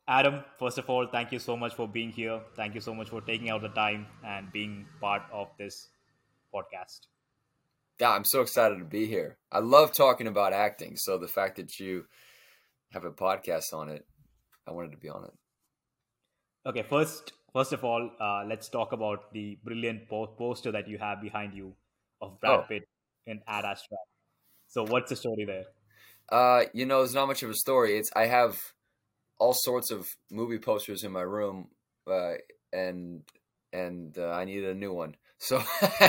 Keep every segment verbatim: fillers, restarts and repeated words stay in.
Adam, first of all, thank you so much for being here. Thank you so much for taking out the time and being part of this podcast. Yeah, I'm so excited to be here. I love talking about acting, so the fact that you have a podcast on it, I wanted to be on it. Okay, first, first of all, uh, let's talk about the brilliant po- poster that you have behind you of Brad Oh, Pitt in Ad Astra. So, what's the story there? uh, you know, there's not much of a story. It's I have all sorts of movie posters in my room, uh, and and uh, I needed a new one, so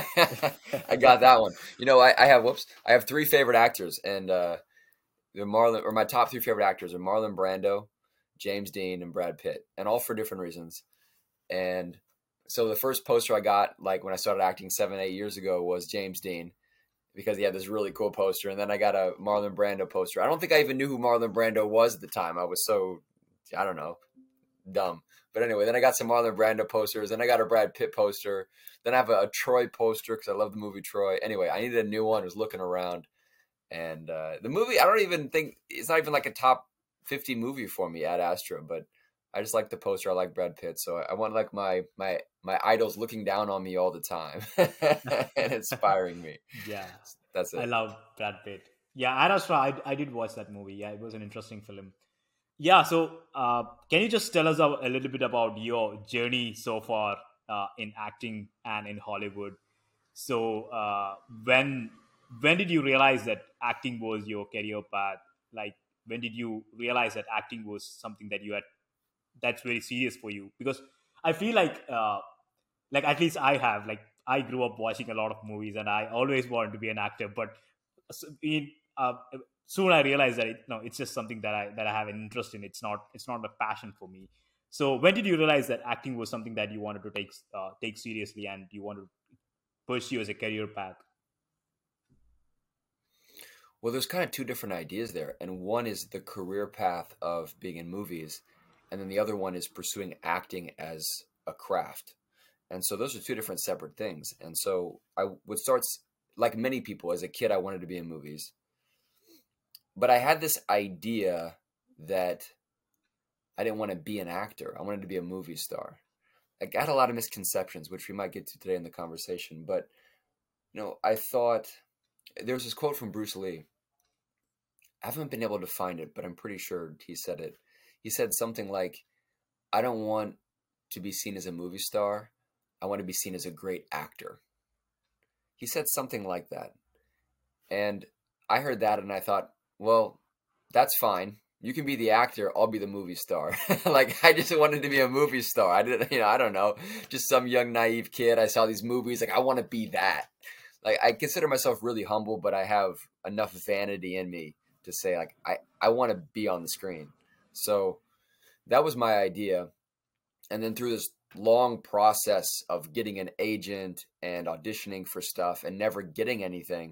I got that one. You know, I, I have whoops, I have three favorite actors, and uh, they're Marlon, or my top three favorite actors are Marlon Brando, James Dean, and Brad Pitt, and all for different reasons. And so the first poster I got, like when I started acting seven, eight years ago, was James Dean because he had this really cool poster. And then I got a Marlon Brando poster. I don't think I even knew who Marlon Brando was at the time. I was so, I don't know, dumb. But anyway, then I got some Marlon Brando posters. Then I got a Brad Pitt poster. Then I have a, a Troy poster because I love the movie Troy. Anyway, I needed a new one. I was looking around. And uh, the movie, I don't even think, it's not even like a top fifty movie for me at Astra, but I just like the poster. I like Brad Pitt. So I want like my, my, my idols looking down on me all the time and inspiring me. Yeah, That's I it. love Brad Pitt. Yeah, Ad Astra, I, I did watch that movie. Yeah, it was an interesting film. Yeah, so uh, can you just tell us a, a little bit about your journey so far uh, in acting and in Hollywood? So uh, when when did you realize that acting was your career path? Like when did you realize that acting was something that you had that's very serious for you? Because I feel like uh, like at least I have like I grew up watching a lot of movies and I always wanted to be an actor, but s- in uh, soon I realized that it, no, it's just something that I that I have an interest in. It's not it's not a passion for me. So when did you realize that acting was something that you wanted to take uh, take seriously and you wanted to pursue as a career path? Well, there's kind of two different ideas there. And one is the career path of being in movies. And then the other one is pursuing acting as a craft. And so those are two different separate things. And so I would start, like many people, as a kid, I wanted to be in movies. But I had this idea that I didn't want to be an actor. I wanted to be a movie star. Like, I had a lot of misconceptions, which we might get to today in the conversation. But, you know, I thought there was this quote from Bruce Lee. I haven't been able to find it, but I'm pretty sure he said it. He said something like, I don't want to be seen as a movie star. I want to be seen as a great actor. He said something like that. And I heard that and I thought, well, that's fine. You can be the actor, I'll be the movie star. Like I just wanted to be a movie star. I didn't, you know, I don't know, just some young naive kid. I saw these movies, like I want to be that. Like I consider myself really humble, but I have enough vanity in me to say like I I want to be on the screen. So that was my idea. And then through this long process of getting an agent and auditioning for stuff and never getting anything,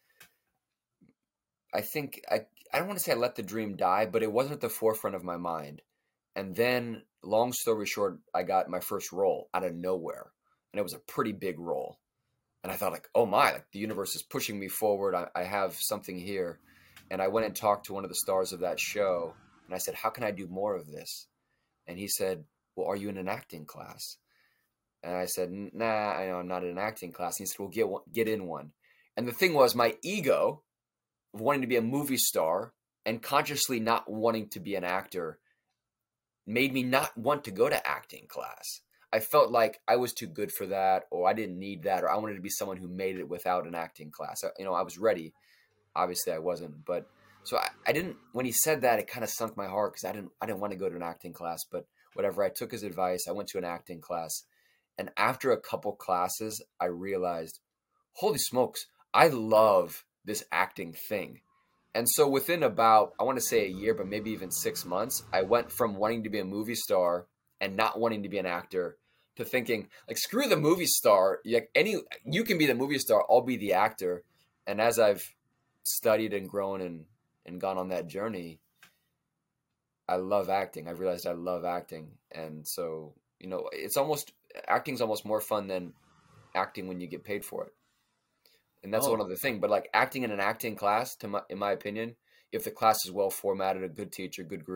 I think I I don't want to say I let the dream die, but it wasn't at the forefront of my mind. And then, long story short, I got my first role out of nowhere, and it was a pretty big role. And I thought, like, oh my, like the universe is pushing me forward. I, I have something here. And I went and talked to one of the stars of that show, and I said, how can I do more of this? And he said, well, are you in an acting class? And I said, nah, I know I'm not in an acting class. And he said, well, get one, get in one. And the thing was, my ego of wanting to be a movie star and consciously not wanting to be an actor made me not want to go to acting class. I felt like I was too good for that, or I didn't need that, or I wanted to be someone who made it without an acting class. I, you know, I was ready. Obviously, I wasn't, but so I, I didn't. When he said that, it kind of sunk my heart because I didn't. I didn't want to go to an acting class, but whatever. I took his advice. I went to an acting class, and after a couple classes, I realized, holy smokes, I love this acting thing. And so within about, I want to say a year, but maybe even six months, I went from wanting to be a movie star and not wanting to be an actor to thinking, like, screw the movie star. Like any, you can be the movie star. I'll be the actor. And as I've studied and grown and and gone on that journey, I love acting. I realized I love acting, and so you know, it's almost acting's almost more fun than acting when you get paid for it. And that's one Oh, other thing. But like acting in an acting class, to my, in my opinion, if the class is well formatted, a good teacher, good group,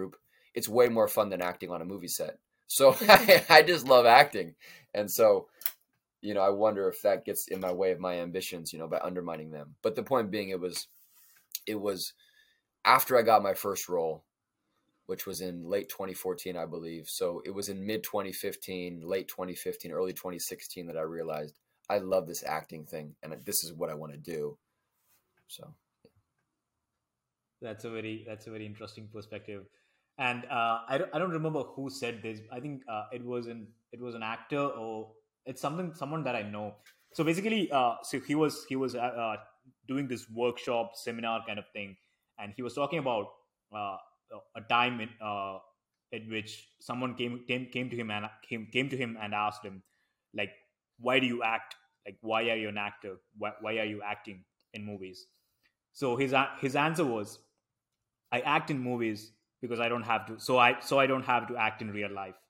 it's way more fun than acting on a movie set. So I, I just love acting. And so, you know, I wonder if that gets in my way of my ambitions, you know, by undermining them. But the point being, it was, it was after I got my first role, which was in late twenty fourteen, I believe. So it was in mid twenty fifteen, late twenty fifteen, early twenty sixteen that I realized I love this acting thing and this is what I want to do. So that's a very that's a very interesting perspective. And uh, I don't I don't remember who said this. I think uh, it was an it was an actor, or it's something someone that I know. So basically, uh, so he was he was uh, uh, doing this workshop seminar kind of thing, and he was talking about uh, a time in, uh, in which someone came came came to him and came came to him and asked him, like, why do you act? Like, why are you an actor? Why, why are you acting in movies? So his a- his answer was, I act in movies because I don't have to. So I so I don't have to act in real life,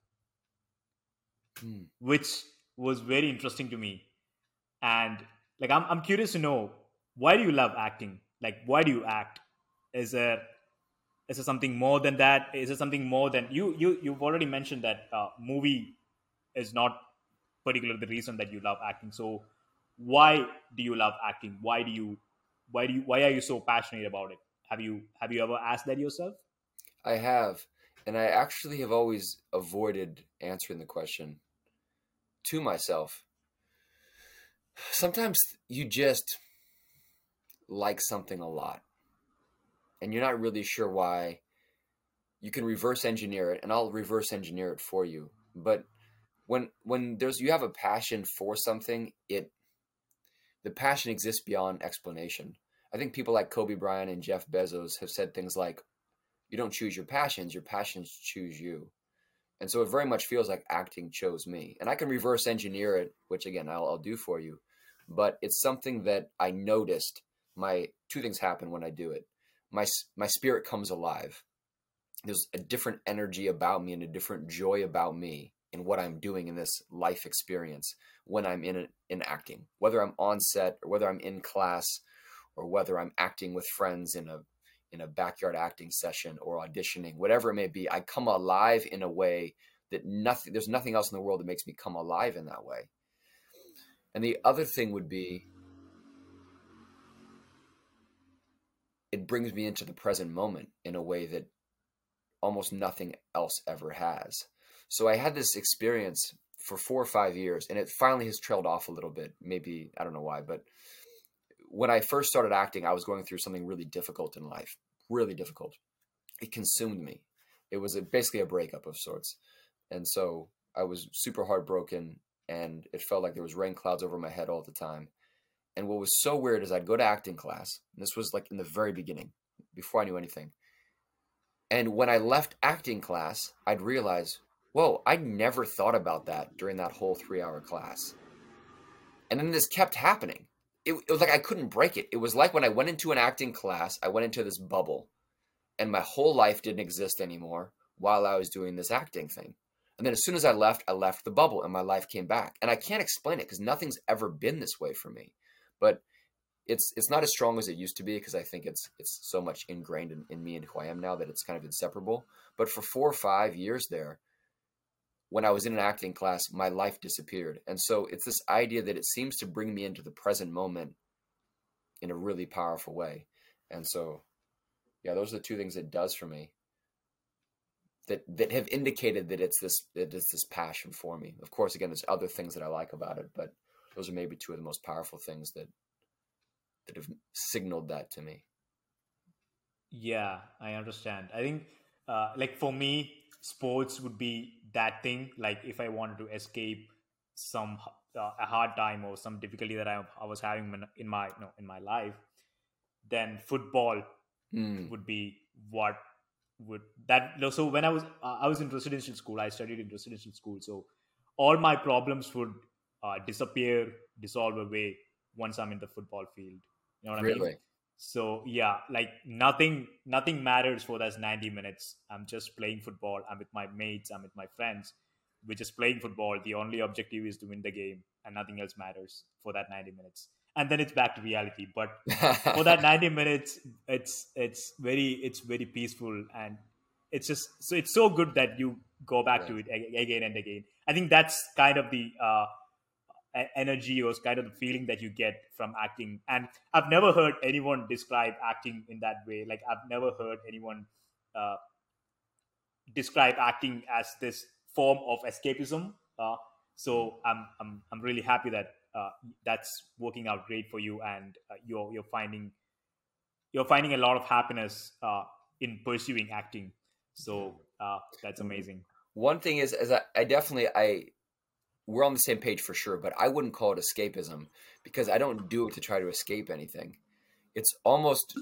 hmm. which was very interesting to me. And like, I'm I'm curious to know, why do you love acting? Like, why do you act? Is there is there something more than that? Is there something more than you you you've already mentioned that uh, movie is not particularly the reason that you love acting. So why do you love acting? Why do you why do you why are you so passionate about it? Have you have you ever asked that yourself? I have. And I actually have always avoided answering the question to myself. Sometimes you just like something a lot and you're not really sure why. You can reverse engineer it, and I'll reverse engineer it for you. But when when there's you have a passion for something, it the passion exists beyond explanation. I think people like Kobe Bryant and Jeff Bezos have said things like, you don't choose your passions, your passions choose you. And so it very much feels like acting chose me. And I can reverse engineer it, which again, I'll, I'll do for you. But it's something that I noticed. My two things happen when I do it. My, my spirit comes alive. There's a different energy about me and a different joy about me in what I'm doing in this life experience when I'm in, a, in acting, whether I'm on set or whether I'm in class or whether I'm acting with friends in a in a backyard acting session or auditioning, whatever it may be. I come alive in a way that nothing, there's nothing else in the world that makes me come alive in that way. And the other thing would be, it brings me into the present moment in a way that almost nothing else ever has. So I had this experience for four or five years, and it finally has trailed off a little bit. Maybe, I don't know why, but when I first started acting, I was going through something really difficult in life, really difficult. It consumed me. It was a, basically a breakup of sorts. And so I was super heartbroken, and it felt like there was rain clouds over my head all the time. And what was so weird is I'd go to acting class. And this was like in the very beginning, before I knew anything. And when I left acting class, I'd realize, whoa, I never thought about that during that whole three-hour class. And then this kept happening. It, it was like I couldn't break it. It was like when I went into an acting class, I went into this bubble, and my whole life didn't exist anymore while I was doing this acting thing. And then as soon as I left, I left the bubble, and my life came back. And I can't explain it because nothing's ever been this way for me. But it's it's not as strong as it used to be because I think it's it's so much ingrained in, in me and who I am now that it's kind of inseparable. But for four or five years there, when I was in an acting class, my life disappeared. And so it's this idea that it seems to bring me into the present moment in a really powerful way. And so, yeah, those are the two things it does for me that that have indicated that it's this that it's this passion for me. Of course, again, there's other things that I like about it, but those are maybe two of the most powerful things that that have signaled that to me. Yeah, I understand. I think, uh, like for me, sports would be that thing. Like if I wanted to escape some uh, a hard time or some difficulty that I, I was having in my you know, in my life, then football Mm. would be what would that. So when I was uh, I was in residential school, I studied in residential school. So all my problems would uh, disappear, dissolve away once I'm in the football field. You know what I mean? Really? So yeah, like nothing, nothing matters for those ninety minutes. I'm just playing football. I'm with my mates. I'm with my friends. We're just playing football. The only objective is to win the game, and nothing else matters for that ninety minutes. And then it's back to reality. But for that ninety minutes, it's it's very it's very peaceful, and it's just so it's so good that you go back Yeah. to it a- again and again. I think that's kind of the uh, e- energy or kind of the feeling that you get from acting. And I've never heard anyone describe acting in that way. Like I've never heard anyone uh, describe acting as this form of escapism. Uh, so I'm I'm I'm really happy that uh, that's working out great for you, and uh, you're you're finding you're finding a lot of happiness uh, in pursuing acting. So uh, that's amazing. One thing is, is I, I definitely I we're on the same page for sure, but I wouldn't call it escapism because I don't do it to try to escape anything. It's almost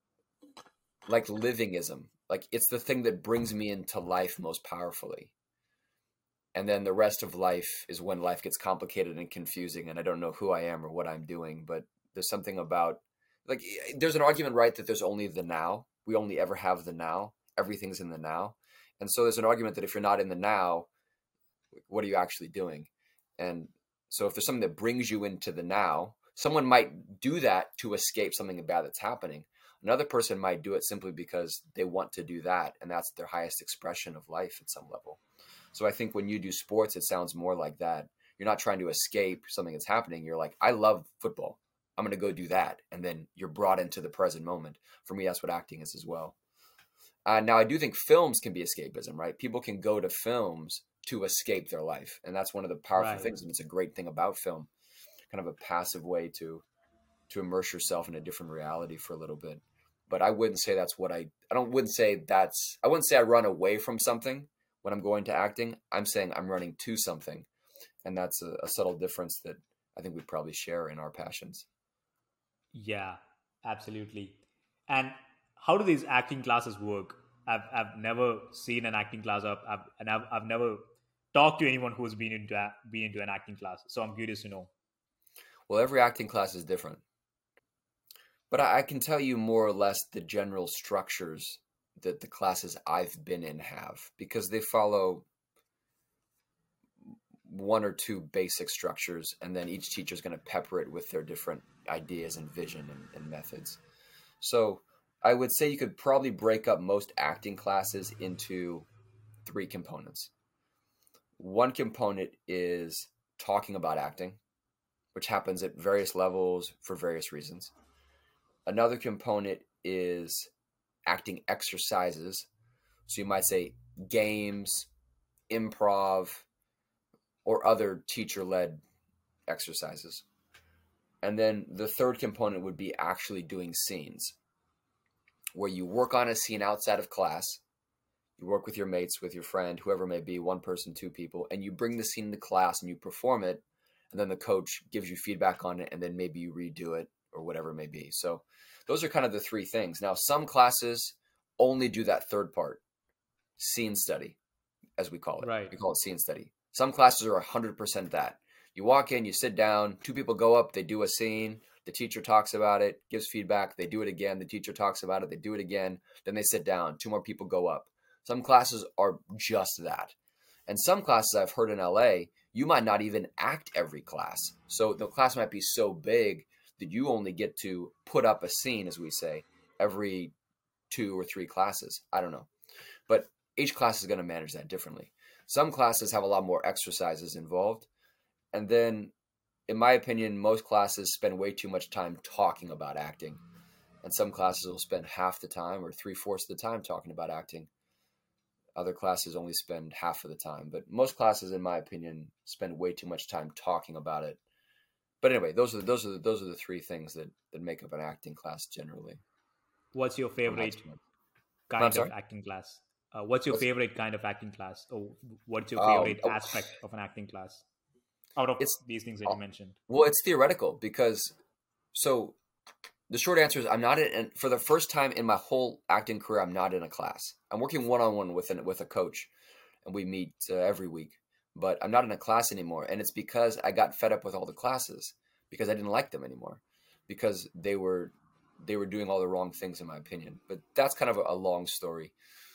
like livingism. Like it's the thing that brings me into life most powerfully. And then the rest of life is when life gets complicated and confusing and I don't know who I am or what I'm doing. But there's something about like there's an argument, right, that there's only the now. We only ever have the now. Everything's in the now. And so there's an argument that if you're not in the now, what are you actually doing? And so if there's something that brings you into the now, someone might do that to escape something bad that's happening. Another person might do it simply because they want to do that. And that's their highest expression of life at some level. So I think when you do sports, it sounds more like that. You're not trying to escape something that's happening. You're like, I love football. I'm going to go do that. And then you're brought into the present moment. For me, that's what acting is as well. Uh, now, I do think films can be escapism, right? People can go to films to escape their life. And that's one of the powerful Right. things. And it's a great thing about film, kind of a passive way to to immerse yourself in a different reality for a little bit. But I wouldn't say that's what I, I don't, wouldn't say that's, I wouldn't say I run away from something when I'm going to acting. I'm saying I'm running to something. And that's a, a subtle difference that I think we probably share in our passions. Yeah, absolutely. And how do these acting classes work? I've I've never seen an acting class up, I've, and I've I've never talked to anyone who's been into a, been into an acting class. So I'm curious to know. Well, every acting class is different. But I, I can tell you more or less the general structures that the classes I've been in have, because they follow one or two basic structures, and then each teacher is going to pepper it with their different ideas and vision and, and methods. So I would say you could probably break up most acting classes into three components. One component is talking about acting, which happens at various levels for various reasons. Another component is acting exercises. So you might say games, improv, or other teacher-led exercises. And then the third component would be actually doing scenes, where you work on a scene outside of class. You work with your mates, with your friend, whoever it may be, one person, two people, and you bring the scene to class and you perform it, and then the coach gives you feedback on it, and then maybe you redo it or whatever it may be. So those are kind of the three things. Now, some classes only do that third part, scene study, as we call it. Right. We call it scene study. Some classes are one hundred percent that. You walk in, you sit down, two people go up, they do a scene, the teacher talks about it, gives feedback, they do it again, the teacher talks about it, they do it again, then they sit down, two more people go up. Some classes are just that. And some classes I've heard in L A, you might not even act every class. So the class might be so big that you only get to put up a scene, as we say, every two or three classes. I don't know. But each class is going to manage that differently. Some classes have a lot more exercises involved. And then, in my opinion, most classes spend way too much time talking about acting. And some classes will spend half the time or three-fourths of the time talking about acting. Other classes only spend half of the time. But most classes, in my opinion, spend way too much time talking about it. But anyway, those are those are the, those are the three things that, that make up an acting class generally. What's your favorite I'm kind sorry? of acting class? Uh, what's your What's- favorite kind of acting class? Or what's your Um, favorite oh, aspect of an acting class out of It's these things that you mentioned? well, it's theoretical because so the short answer is I'm not in for the first time in my whole acting career. I'm not in a class. I'm working one on one with an, with a coach, and we meet uh, every week. But I'm not in a class anymore, and it's because I got fed up with all the classes because I didn't like them anymore because they were they were doing all the wrong things in my opinion. But that's kind of a, a long story.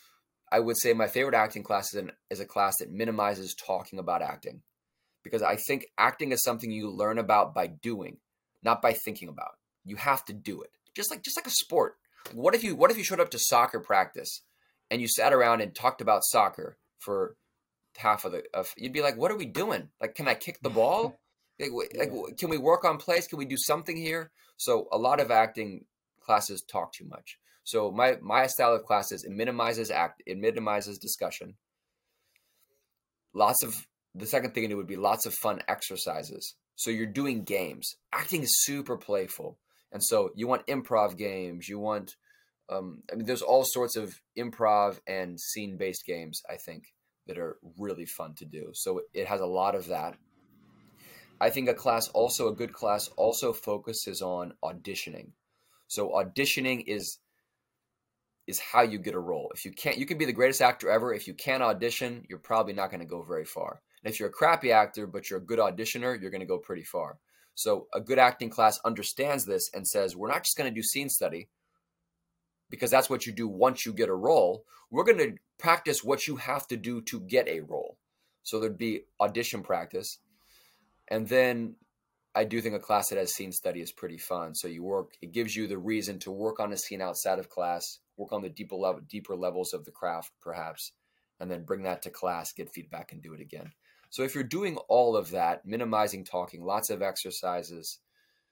I would say my favorite acting class is, an, is a class that minimizes talking about acting, because I think acting is something you learn about by doing, not by thinking about. You have to do it, just like just like a sport. What if you what if you showed up to soccer practice and you sat around and talked about soccer for half of the, of, you'd be like, what are we doing? Like, can I kick the ball? Like, like, Yeah. can we work on plays? Can we do something here? So a lot of acting classes talk too much. So my my style of classes, it minimizes act, it minimizes discussion. Lots of the second thing to do would be lots of fun exercises. So you're doing games. Acting is super playful, and so you want improv games. You want, um, I mean, there's all sorts of improv and scene-based games, I think, that are really fun to do. So it has a lot of that. I think a class also, a good class also focuses on auditioning. So auditioning is is how you get a role. If you can't, you can be the greatest actor ever. If you can't audition, you're probably not going to go very far. And if you're a crappy actor, but you're a good auditioner, you're going to go pretty far. So a good acting class understands this and says, we're not just going to do scene study because that's what you do once you get a role. We're going to practice what you have to do to get a role. So there'd be audition practice. And then I do think a class that has scene study is pretty fun. So you work, it gives you the reason to work on a scene outside of class, work on the deeper level, deeper levels of the craft, perhaps, and then bring that to class, get feedback, and do it again. So if you're doing all of that, minimizing talking, lots of exercises,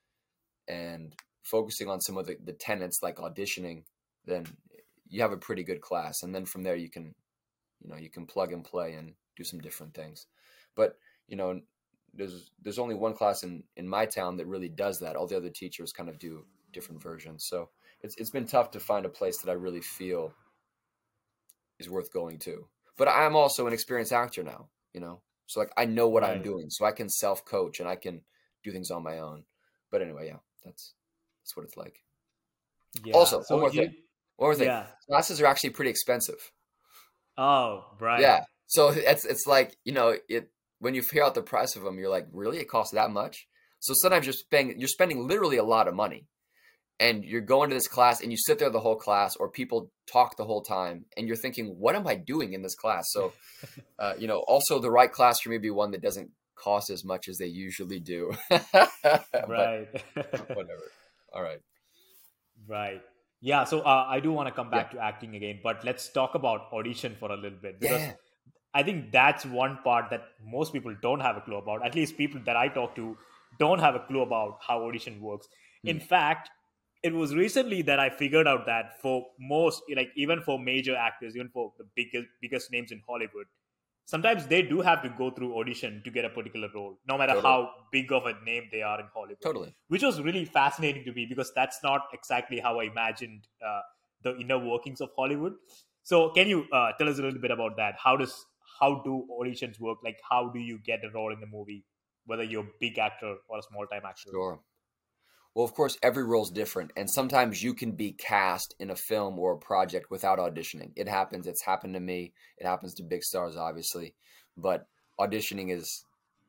and focusing on some of the, the tenets like auditioning, then you have a pretty good class. And then from there, you can, you know, you can plug and play and do some different things. But, you know, there's there's only one class in, in my town that really does that. All the other teachers kind of do different versions. So it's it's been tough to find a place that I really feel is worth going to. But I'm also an experienced actor now, you know. So like I know what I'm Right. doing. So I can self-coach and I can do things on my own. But anyway, yeah, that's that's what it's like. Yeah. Also, one So more thing. you, One more thing. yeah. Classes are actually pretty expensive. Oh, right. Yeah. So it's it's like, you know, it when you figure out the price of them, you're like, really? It costs that much? So sometimes you're spending you're spending literally a lot of money. And you're going to this class and you sit there the whole class, or people talk the whole time, and you're thinking, what am I doing in this class? So, uh, you know, also the right class for me would be one that doesn't cost as much as they usually do. But Right. whatever. All right. Right. Yeah. So uh, I do want to come Yeah. back to acting again, but let's talk about audition for a little bit because Yeah. I think that's one part that most people don't have a clue about. At least people that I talk to don't have a clue about how audition works. Hmm. In fact, it was recently that I figured out that for most, like even for major actors, even for the biggest biggest names in Hollywood, sometimes they do have to go through audition to get a particular role, no matter Totally. how big of a name they are in Hollywood. Totally. Which was really fascinating to me because that's not exactly how I imagined uh, the inner workings of Hollywood. So, can you uh, tell us a little bit about that? How does how do auditions work? Like, how do you get a role in the movie, whether you're a big actor or a small time actor? Sure. Well, of course, every role's different, and sometimes you can be cast in a film or a project without auditioning. It happens. It's happened to me. It happens to big stars, obviously, but auditioning is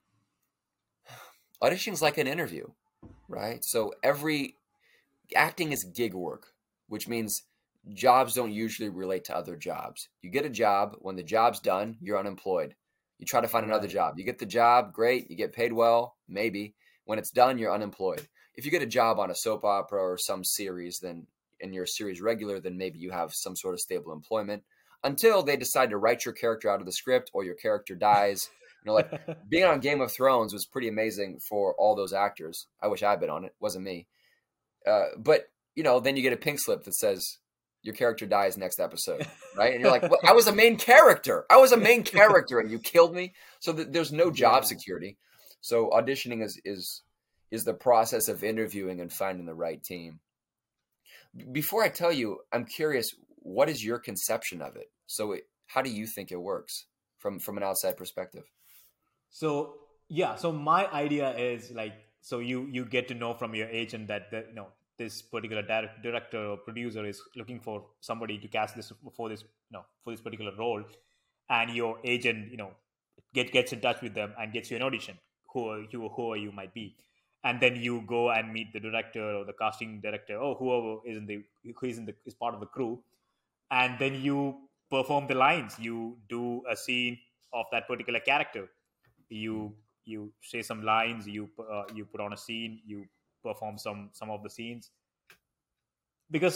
auditioning is like an interview, right? So every acting is gig work, which means jobs don't usually relate to other jobs. You get a job. When the job's done, you're unemployed. You try to find another Right. job. You get the job, great. You get paid well, maybe. When it's done, you're unemployed. If you get a job on a soap opera or some series, then and you're a series regular, then maybe you have some sort of stable employment until they decide to write your character out of the script or your character dies. You know, like being on Game of Thrones was pretty amazing for all those actors. I wish I'd been on it. It wasn't me. Uh, but you know, then you get a pink slip that says your character dies next episode, right? And you're like, well, I was a main character. I was a main character, and you killed me. So th- there's no job Yeah. security. So auditioning is is is the process of interviewing and finding the right team. B- Before I tell you, I'm curious, what is your conception of it? So it, how do you think it works from from an outside perspective? So yeah, so my idea is like, so you you get to know from your agent that the, you know this particular direct, director or producer is looking for somebody to cast this for this you know for this particular role, and your agent you know get gets in touch with them and gets you an audition, who are you who you might be, and then you go and meet the director or the casting director or whoever is in the who is in the is part of the crew, and then you perform the lines. You do a scene of that particular character. You you say some lines. You uh, you put on a scene. You perform some some of the scenes because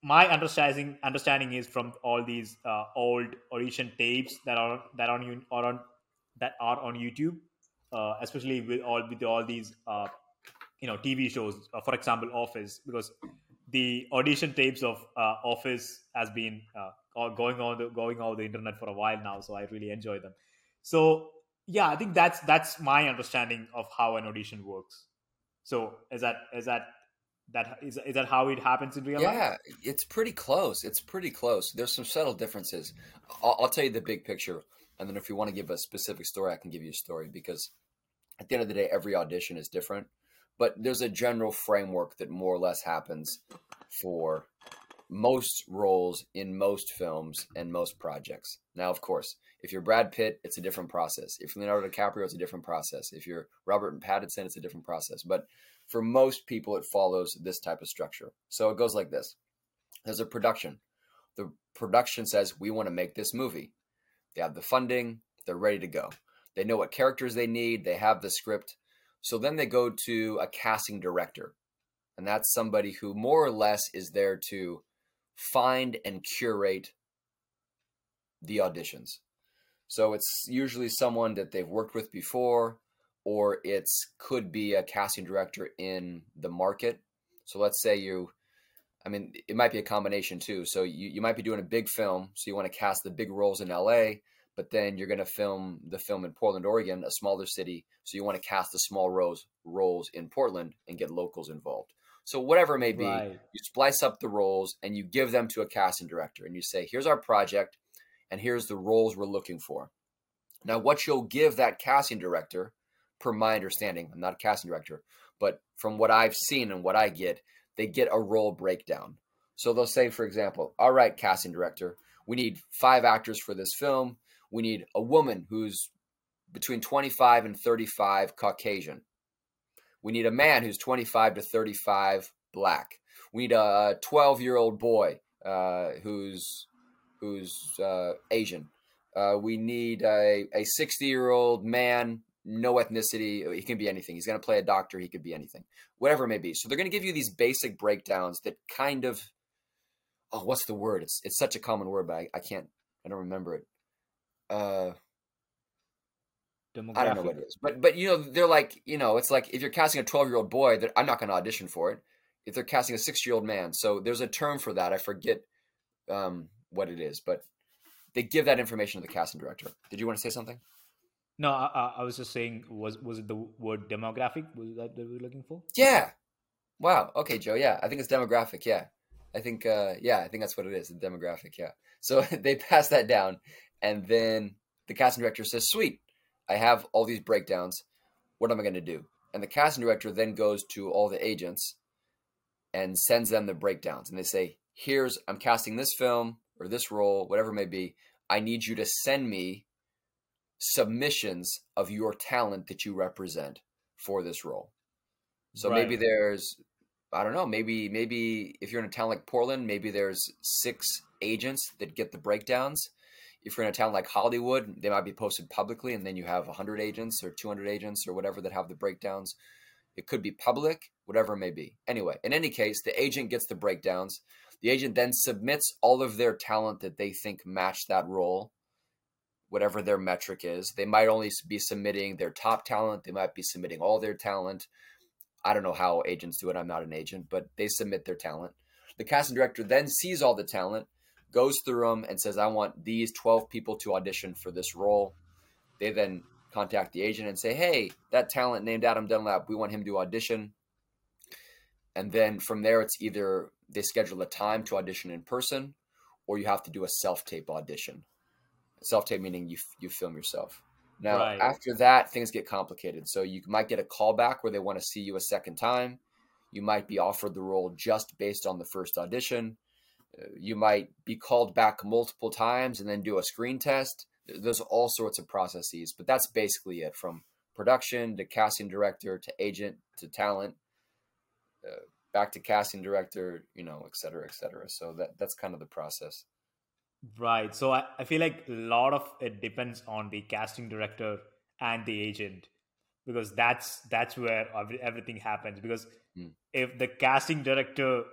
my understanding understanding is from all these uh, old audition tapes that are that on you or on that are on YouTube, uh, especially with all with all these uh, you know T V shows, uh, for example, Office, because the audition tapes of uh, Office has been uh, go- going on the, going on the internet for a while now, so I really enjoy them. So yeah, I think that's that's my understanding of how an audition works. So is that is that that is, is that how it happens in real life? Yeah, it's pretty close. It's pretty close. There's some subtle differences. I'll, I'll tell you the big picture, and then if you want to give a specific story, I can give you a story because at the end of the day, every audition is different. But there's a general framework that more or less happens for most roles in most films and most projects. Now, of course, if you're Brad Pitt, it's a different process. If you're Leonardo DiCaprio, it's a different process. If you're Robert Pattinson, it's a different process. But for most people, it follows this type of structure. So it goes like this. There's a production. The production says, we want to make this movie. They have the funding. They're ready to go. They know what characters they need. They have the script. So then they go to a casting director. And that's somebody who more or less is there to find and curate the auditions. So it's usually someone that they've worked with before, or it's could be a casting director in the market. So let's say you, I mean, it might be a combination too. So you, you might be doing a big film, so you want to cast the big roles in L A, but then you're going to film the film in Portland, Oregon, a smaller city. So you want to cast the small roles roles in Portland and get locals involved. So whatever it may be, Right. you splice up the roles and you give them to a casting director and you say, here's our project and here's the roles we're looking for. Now, what you'll give that casting director, per my understanding, I'm not a casting director, but from what I've seen and what I get, they get a role breakdown. So they'll say, for example, all right, casting director, we need five actors for this film. We need a woman who's between twenty-five and thirty-five Caucasian. We need a man who's twenty-five to thirty-five black. We need a twelve-year-old boy uh, who's who's uh, Asian. Uh, we need a a sixty-year-old man, no ethnicity. He can be anything. He's going to play a doctor. He could be anything, whatever it may be. So they're going to give you these basic breakdowns that kind of, oh, what's the word? It's it's such a common word, but I, I can't, I don't remember it. Uh, I don't know Demographic. what it is, but but you know they're like you know it's like if you're casting a twelve year old boy, that I'm not going to audition for it. If they're casting a six year old man, so there's a term for that. I forget um, what it is, but they give that information to the casting director. Did you want to say something? No, I, I I was just saying, was was it the word demographic? Was that that we were looking for? Yeah. Wow. Okay, Joe. Yeah, I think it's demographic. Yeah, I think uh, yeah, I think that's what it is. The demographic. Yeah. So they pass that down, and then the casting director says, "Sweet, I have all these breakdowns. What am I going to do?" And the casting director then goes to all the agents and sends them the breakdowns. And they say, here's, I'm casting this film or this role, whatever it may be. I need you to send me submissions of your talent that you represent for this role. So maybe Right. there's, I don't know, maybe, maybe if you're in a town like Portland, maybe there's six agents that get the breakdowns. If you're in a town like Hollywood, they might be posted publicly, and then you have one hundred agents or two hundred agents or whatever that have the breakdowns. It could be public, whatever it may be. Anyway, in any case, the agent gets the breakdowns. The agent then submits all of their talent that they think match that role, whatever their metric is. They might only be submitting their top talent. They might be submitting all their talent. I don't know how agents do it. I'm not an agent, but they submit their talent. The casting director then sees all the talent, goes through them, and says, I want these twelve people to audition for this role. They then contact the agent and say, hey, that talent named Adam Dunlap, we want him to audition. And then from there, it's either they schedule a time to audition in person, or you have to do a self-tape audition. Self-tape meaning you you film yourself. Now, Right. after that, things get complicated. So you might get a callback where they want to see you a second time. You might be offered the role just based on the first audition. Uh, You might be called back multiple times and then do a screen test. There's all sorts of processes, but that's basically it, from production to casting director to agent to talent, uh, back to casting director, you know, et cetera, et cetera. So that that's kind of the process. Right. So I, I feel like a lot of it depends on the casting director and the agent, because that's that's where every, everything happens. Because Mm. if the casting director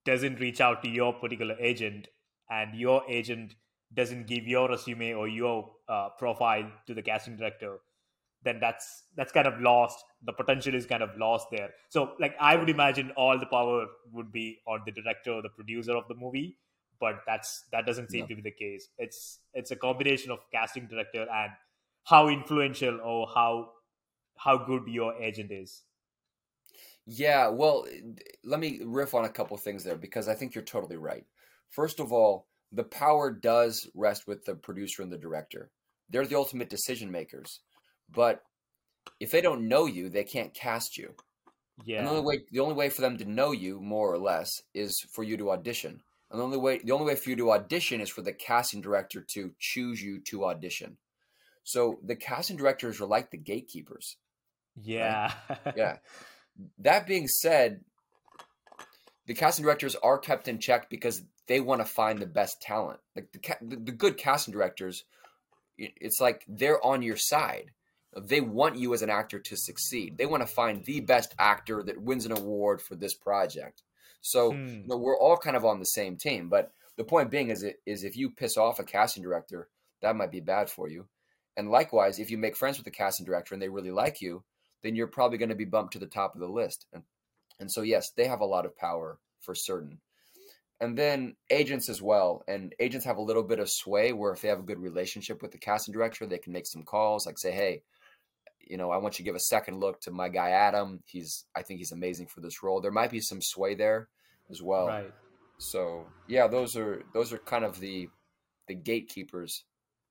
doesn't reach out to your particular agent, and your agent doesn't give your resume or your uh, profile to the casting director, then that's that's kind of lost. The potential is kind of lost there. So, like, I would imagine all the power would be on the director or the producer of the movie, but that's that doesn't seem No. to be the case. It's it's a combination of casting director and how influential or how how good your agent is. Yeah, well, let me riff on a couple things there because I think you're totally right. First of all, the power does rest with the producer and the director. They're the ultimate decision makers. But if they don't know you, they can't cast you. And the Yeah. only way the only way for them to know you, more or less, is for you to audition. And the only way the only way for you to audition is for the casting director to choose you to audition. So the casting directors are like the gatekeepers, right? Yeah. Yeah. That being said, the casting directors are kept in check because they want to find the best talent. Like the, ca- the the good casting directors, it- it's like they're on your side. They want you as an actor to succeed. They want to find the best actor that wins an award for this project. So, you Hmm. know, we're all kind of on the same team. But the point being is, it is if you piss off a casting director, that might be bad for you. And likewise, if you make friends with the casting director and they really like you, then you're probably going to be bumped to the top of the list. And and so, yes, they have a lot of power for certain. And then agents as well. And agents have a little bit of sway where if they have a good relationship with the casting director, they can make some calls like say, hey, you know, I want you to give a second look to my guy Adam. He's I think he's amazing for this role. There might be some sway there as well. Right. So yeah, those are those are kind of the the gatekeepers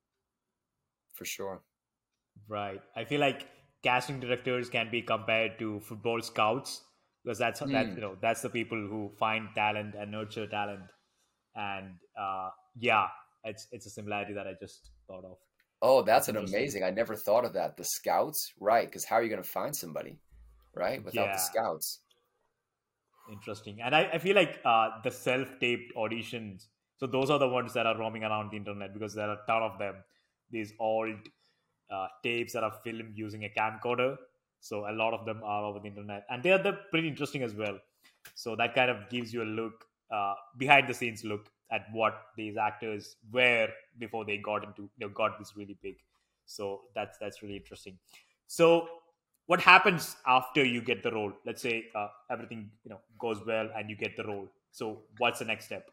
for sure. Right. I feel like casting directors can be compared to football scouts because that's that Hmm. you know that's the people who find talent and nurture talent. And uh, yeah, it's it's a similarity that I just thought of. Oh, That's that's an interesting. amazing. I never thought of that. The scouts, right? Because how are you going to find somebody, right? Without the Yeah, scouts. interesting. And I, I feel like uh, the self-taped auditions. So those are the ones that are roaming around the internet because there are a ton of them. These old uh, tapes that are filmed using a camcorder. So a lot of them are over the internet, and they are they're pretty interesting as well. So that kind of gives you a look, uh, behind the scenes look at what these actors were before they got into you know got this really big. So that's that's really interesting. So what happens after you get the role? Let's say uh, everything you know goes well and you get the role. So what's the next step?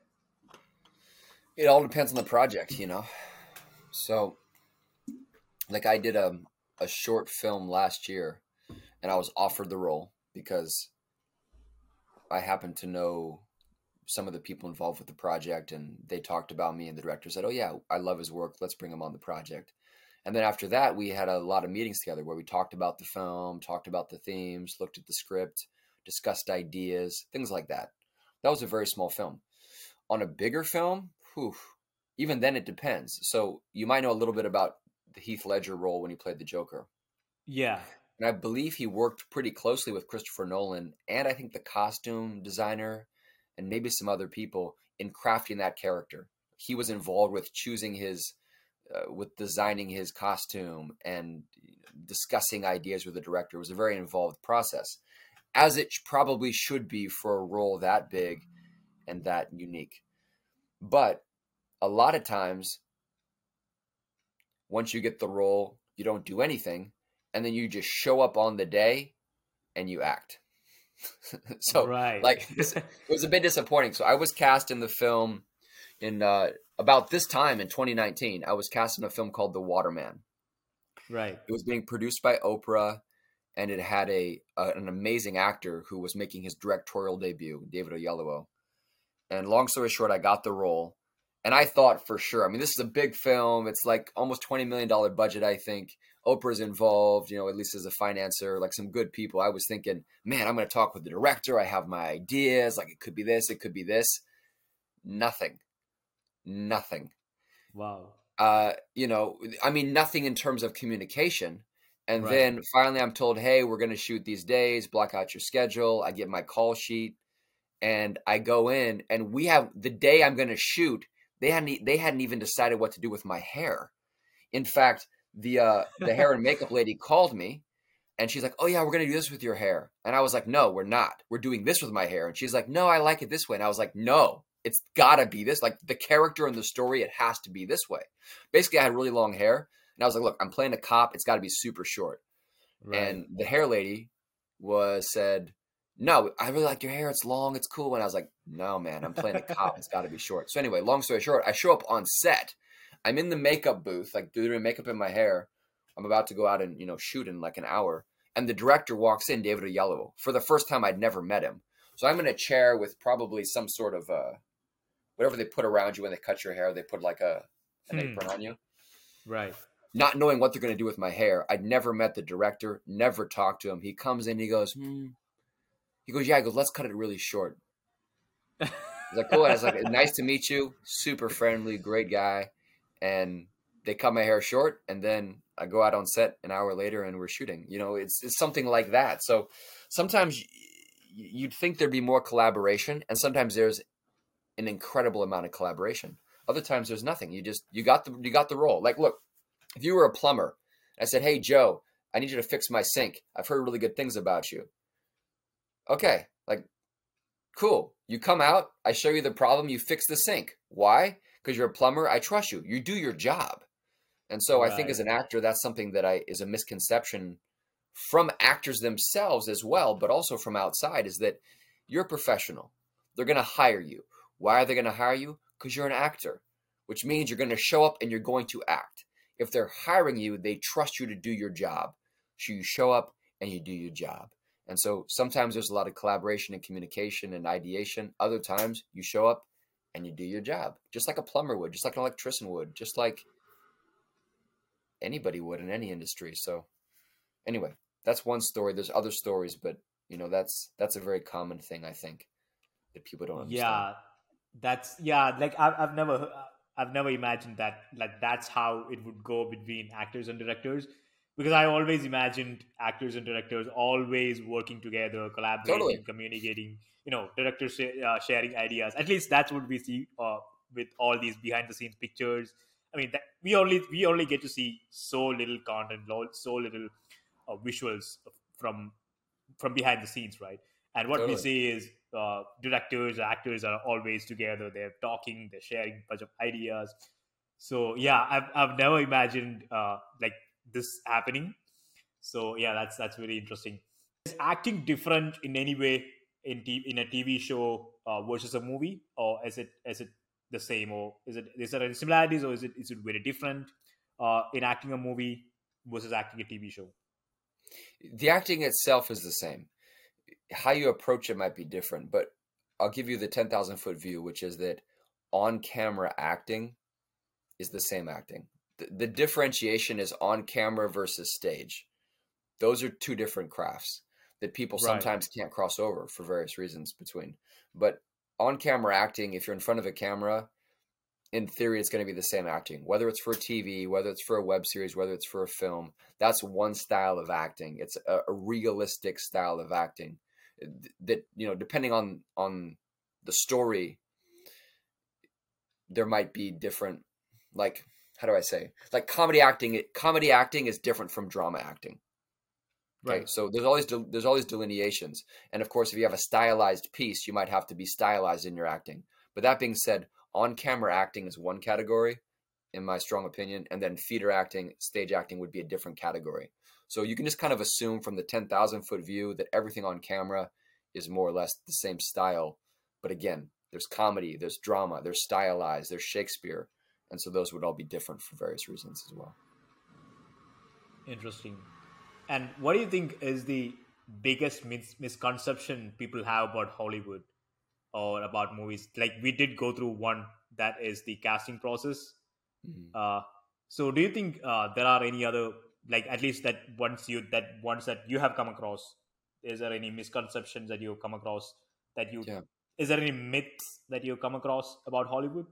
It all depends on the project, you know. So, like I did a a short film last year, and I was offered the role because I happened to know some of the people involved with the project, and they talked about me, and the director said, "Oh yeah, I love his work. Let's bring him on the project." And then after that, we had a lot of meetings together where we talked about the film, talked about the themes, looked at the script, discussed ideas, things like that. That was a very small film. On a bigger film, whew, even then it depends. So you might know a little bit about the Heath Ledger role when he played the Joker. Yeah. And I believe he worked pretty closely with Christopher Nolan and I think the costume designer and maybe some other people in crafting that character. He was involved with choosing his, uh, with designing his costume and discussing ideas with the director. It was a very involved process, as it probably should be for a role that big and that unique. But a lot of times, once you get the role, you don't do anything, and then you just show up on the day and you act. So, Right. like, it was a bit disappointing. So, I was cast in the film in uh, about this time in twenty nineteen. I was cast in a film called The Waterman. Right. It was being produced by Oprah, and it had a, a an amazing actor who was making his directorial debut, David Oyelowo. And long story short, I got the role. And I thought for sure, I mean, this is a big film. It's like almost twenty million dollars budget, I think. Oprah's involved, you know, at least as a financer, like some good people. I was thinking, man, I'm going to talk with the director. I have my ideas. Like, it could be this, it could be this. Nothing. Nothing. Wow. Uh, you know, I mean, nothing in terms of communication. And Right. then finally, I'm told, hey, we're going to shoot these days, block out your schedule. I get my call sheet and I go in, and we have the day I'm going to shoot. They hadn't e- they hadn't even decided what to do with my hair. In fact, the uh, the hair and makeup lady called me, And she's like, oh yeah, we're going to do this with your hair. And I was like, no, we're not. We're doing this with my hair. And she's like, no, I like it this way. And I was like, no, it's got to be this. Like the character in the story, it has to be this way. Basically, I had really long hair. And I was like, look, I'm playing a cop. It's got to be super short. Right. And the hair lady was said, no, I really like your hair. It's long. It's cool. And I was like, no, man, I'm playing a cop. It's got to be short. So anyway, long story short, I show up on set. I'm in the makeup booth, like doing makeup in my hair. I'm about to go out and, you know, shoot in like an hour. And the director walks in, David Oyelowo. For the first time, I'd never met him. So I'm in a chair with probably some sort of, uh, whatever they put around you when they cut your hair. They put like a an Hmm. apron on you. Right. Not knowing what they're going to do with my hair. I'd never met the director, never talked to him. He comes in, he goes, hmm. He goes, yeah, he goes, let's cut it really short. I was like, cool. And I was like, nice to meet you. Super friendly, great guy. And they cut my hair short, and then I go out on set an hour later and we're shooting. You know, it's it's something like that. So sometimes y- you'd think there'd be more collaboration, and sometimes there's an incredible amount of collaboration. Other times there's nothing. You just you got the you got the role. Like, look, if you were a plumber, I said, hey Joe, I need you to fix my sink. I've heard really good things about you. Okay, like, cool. You come out, I show you the problem, you fix the sink. Why? Because you're a plumber. I trust you. You do your job. And so I think Right. as an actor, that's something that I is a misconception from actors themselves as well, but also from outside, is that you're a professional. They're going to hire you. Why are they going to hire you? Because you're an actor, which means you're going to show up and you're going to act. If they're hiring you, they trust you to do your job. So you show up and you do your job. And so sometimes there's a lot of collaboration and communication and ideation. Other times you show up and you do your job, just like a plumber would, just like an electrician would, just like anybody would in any industry. So anyway, that's one story. There's other stories, but you know, that's that's a very common thing, I think, that people don't understand. Yeah, that's yeah. Like I've I've never I've never imagined that like that's how it would go between actors and directors, because I always imagined actors and directors always working together, Totally. collaborating, communicating. You know, directors sh- uh, sharing ideas. At least that's what we see uh, with all these behind the scenes pictures. I mean, that, we only we only get to see so little content, lo- so little uh, visuals from from behind the scenes, right? And what we Totally. see is uh, directors, actors are always together. They're talking, they're sharing a bunch of ideas. So yeah, I've I've never imagined uh, like this happening. So yeah, that's that's very interesting. Is acting different in any way in t- in a T V show uh, versus a movie, or is it is it the same, or is it is there any similarities, or is it is it very different uh, in acting a movie versus acting a T V show? The acting itself is the same. How you approach it might be different, but I'll give you the ten thousand foot view, which is that on camera acting is the same acting. The, the differentiation is on camera versus stage. Those are two different crafts that people Right. sometimes can't cross over for various reasons between. But on camera acting, if you're in front of a camera, in theory, it's going to be the same acting, whether it's for T V, whether it's for a web series, whether it's for a film. That's one style of acting. It's a, a realistic style of acting that, you know, depending on on the story, there might be different, like, how do I say, like comedy acting. Comedy acting is different from drama acting. Okay, Right. so there's all these del- there's all these delineations, and of course, if you have a stylized piece, you might have to be stylized in your acting. But that being said, on-camera acting is one category, in my strong opinion, and then theater acting, stage acting would be a different category. So you can just kind of assume from the ten thousand foot view that everything on camera is more or less the same style. But again, there's comedy, there's drama, there's stylized, there's Shakespeare, and so those would all be different for various reasons as well. Interesting. And what do you think is the biggest mis- misconception people have about Hollywood or about movies? Like we did go through one, that is the casting process. Mhm. Uh, so do you think uh, there are any other, like at least that once you that ones that you have come across? Is there any misconceptions that you have come across that you? Yeah. Is there any myths that you have come across about Hollywood?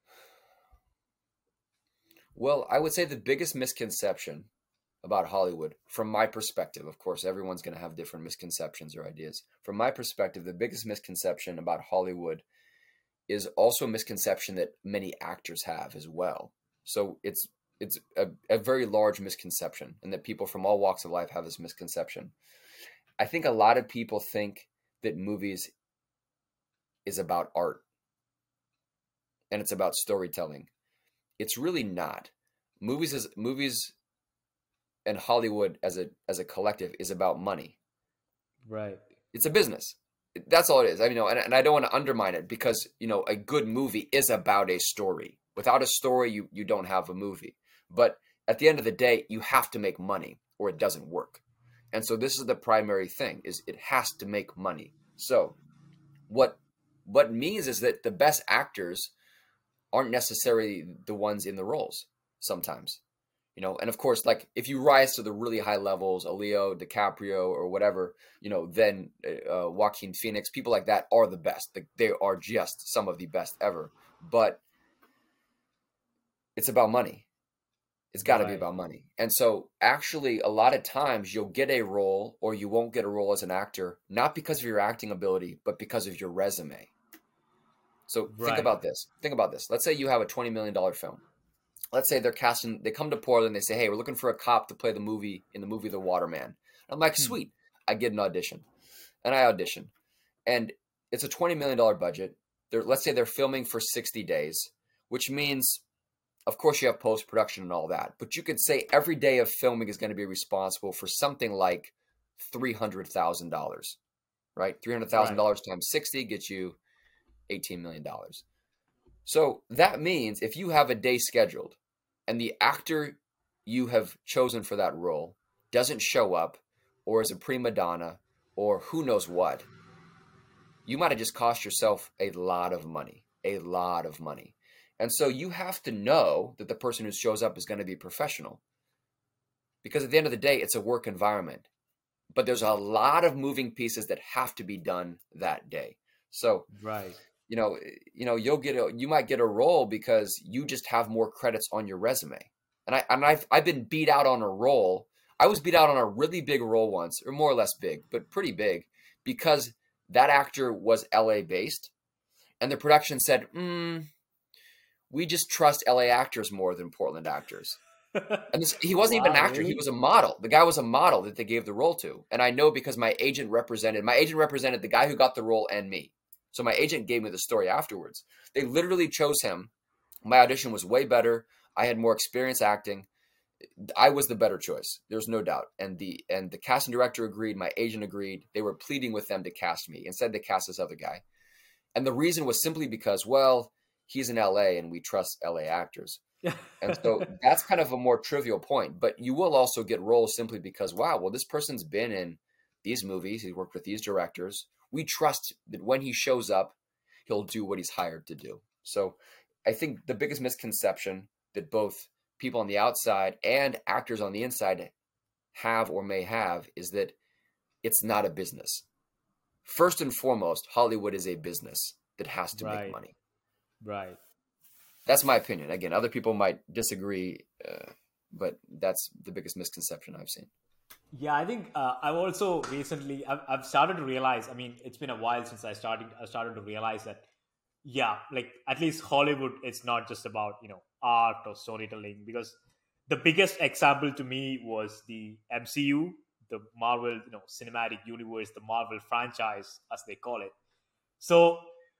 Well, I would say the biggest misconception about Hollywood, from my perspective, of course, everyone's going to have different misconceptions or ideas. From my perspective, the biggest misconception about Hollywood is also a misconception that many actors have as well. So it's it's a, a very large misconception, and that people from all walks of life have this misconception. I think a lot of people think that movies is about art and it's about storytelling. It's really not. Movies is movies and Hollywood as a as a collective is about money. Right. It's a business. That's all it is. I mean, you know, and, and I don't want to undermine it, because, you know, a good movie is about a story. Without a story, you you don't have a movie. But at the end of the day, you have to make money or it doesn't work. And so this is the primary thing, is it has to make money. So what what means is that the best actors aren't necessarily the ones in the roles sometimes. You know, and of course, like if you rise to the really high levels, a Leo, DiCaprio, or whatever, you know, then uh, Joaquin Phoenix, people like that are the best. They are just some of the best ever. But it's about money. It's got to Right. be about money. And so actually, a lot of times you'll get a role or you won't get a role as an actor, not because of your acting ability, but because of your resume. So think Right. about this. Think about this. Let's say you have a twenty million dollars film. Let's say they're casting, they come to Portland, they say, hey, we're looking for a cop to play the movie in the movie The Waterman. I'm like, Hmm. sweet. I get an audition. And I audition. And it's a twenty million dollars budget. They're, let's say they're filming for sixty days, which means, of course, you have post-production and all that. But you could say every day of filming is going to be responsible for something like three hundred thousand dollars, right? three hundred thousand dollars Right. times sixty gets you eighteen million dollars. So that means if you have a day scheduled and the actor you have chosen for that role doesn't show up, or is a prima donna, or who knows what, you might have just cost yourself a lot of money, a lot of money. And so you have to know that the person who shows up is going to be professional, because at the end of the day, it's a work environment. But there's a lot of moving pieces that have to be done that day. So, Right. you know, you know, you'll get a, you might get a role because you just have more credits on your resume. And I, and I've, I've been beat out on a role. I was beat out on a really big role once, or more or less big, but pretty big, because that actor was L A based, and the production said, mm, we just trust L A actors more than Portland actors. And this, he wasn't even Wow, an actor. He really? was a model. The guy was a model that they gave the role to. And I know because my agent represented, my agent represented the guy who got the role and me. So my agent gave me the story afterwards. They literally chose him. My audition was way better. I had more experience acting. I was the better choice. There's no doubt. And the and the casting director agreed. My agent agreed. They were pleading with them to cast me. Instead, they cast this other guy. And the reason was simply because, well, he's in L A and we trust L A actors. And so that's kind of a more trivial point. But you will also get roles simply because, wow, well, this person's been in these movies. He's worked with these directors. We trust that when he shows up, he'll do what he's hired to do. So I think the biggest misconception that both people on the outside and actors on the inside have or may have is that it's not a business. First and foremost, Hollywood is a business that has to make Right. money. Right. That's my opinion. Again, other people might disagree, uh, but that's the biggest misconception I've seen. Yeah, I think uh, I've also recently I've, I've started to realize. I mean, it's been a while since I started. I started to realize that, yeah, like at least Hollywood, it's not just about you know art or storytelling. Because the biggest example to me was the M C U, the Marvel, you know, Cinematic Universe, the Marvel franchise, as they call it. So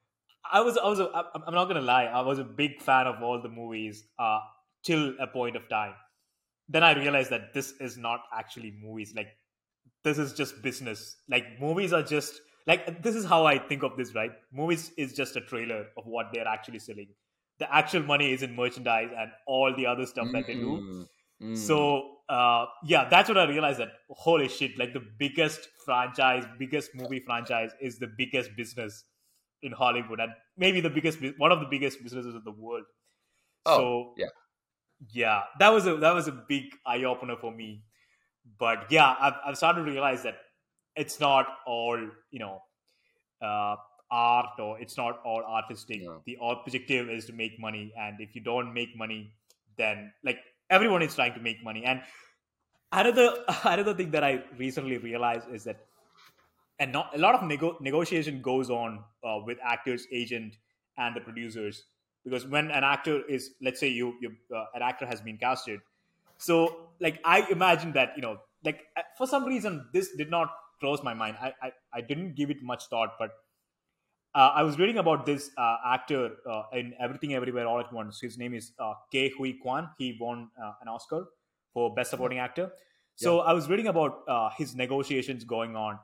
I was, I was, a, I'm I'm not gonna lie, I was a big fan of all the movies uh, till a point of time. Then I realized that this is not actually movies. Like this is just business. Like movies are just like this is how I think of this, right? Movies is just a trailer of what they're actually selling. The actual money is in merchandise and all the other stuff that they do. Mm, mm. So uh, yeah, that's what I realized. That holy shit, like the biggest franchise, biggest movie franchise is the biggest business in Hollywood, and maybe the biggest, one of the biggest businesses in the world. Oh, So yeah. yeah, that was a that was a big eye opener for me. But yeah, I've, I've started to realize that it's not all you know uh, art, or it's not all artistic. No. The objective is to make money, and if you don't make money, then like everyone is trying to make money. And another another thing that I recently realized is that, and not a lot of nego- negotiation goes on uh, with actors, agent, and the producers. because when an actor is, let's say you, you uh, an actor has been casted, so like I imagine that, you know, like uh, for some reason this did not cross my mind. I I, I didn't give it much thought, but uh, I was reading about this uh, actor uh, in Everything Everywhere All at Once. His name is uh, Ke Hui Kwan. He won uh, an Oscar for Best Yeah. Supporting Actor. Yeah. So I was reading about uh, his negotiations going on,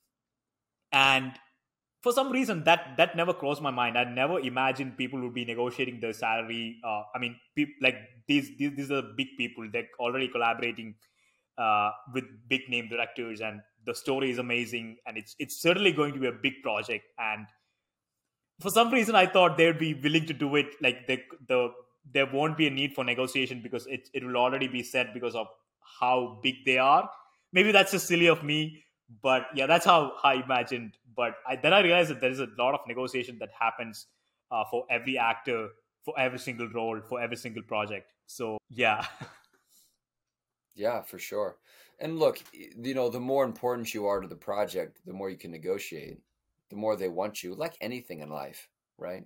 and for some reason that that never crossed my mind. I never imagined people would be negotiating the salary. Uh, I mean, peop like these, these these are big people. They're already collaborating uh, with big name directors, and the story is amazing, and it's it's certainly going to be a big project. And for some reason I thought they would be willing to do it, like they, the there won't be a need for negotiation because it, it will already be set because of how big they are. Maybe that's just silly of me, but yeah, that's how I imagined. But I, then I realized that there is a lot of negotiation that happens uh, for every actor, for every single role, for every single project. So yeah. Yeah, for sure. And look, you know, the more important you are to the project, the more you can negotiate, the more they want you, like anything in life, right?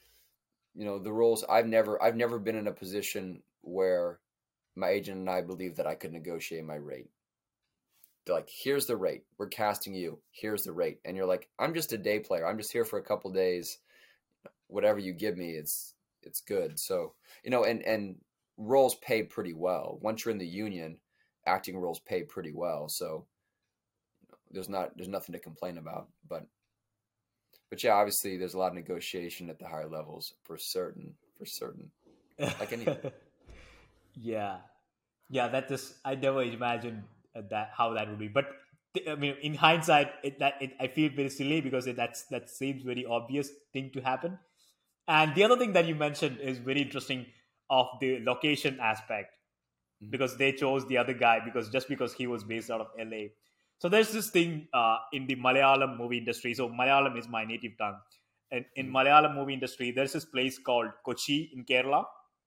You know, the roles I've never I've never been in a position where my agent and I believe that I could negotiate my rate. They're like, here's the rate. We're casting you. Here's the rate. And you're like, I'm just a day player. I'm just here for a couple days. Whatever you give me, it's it's good. So, you know, and and roles pay pretty well. Once you're in the union, acting roles pay pretty well. So there's not there's nothing to complain about. But but yeah, obviously there's a lot of negotiation at the higher levels for certain, for certain. Like anything. Yeah, yeah, that is, I never imagined uh, that how that would be. But th- I mean, in hindsight, it, that it, I feel very silly because it, that's that seems very obvious thing to happen. And the other thing that you mentioned is very interesting of the location aspect, Mhm. because they chose the other guy because just because he was based out of L A. So there's this thing uh, in the Malayalam movie industry. So Malayalam is my native tongue, and in Mhm. Malayalam movie industry, there's this place called Kochi in Kerala.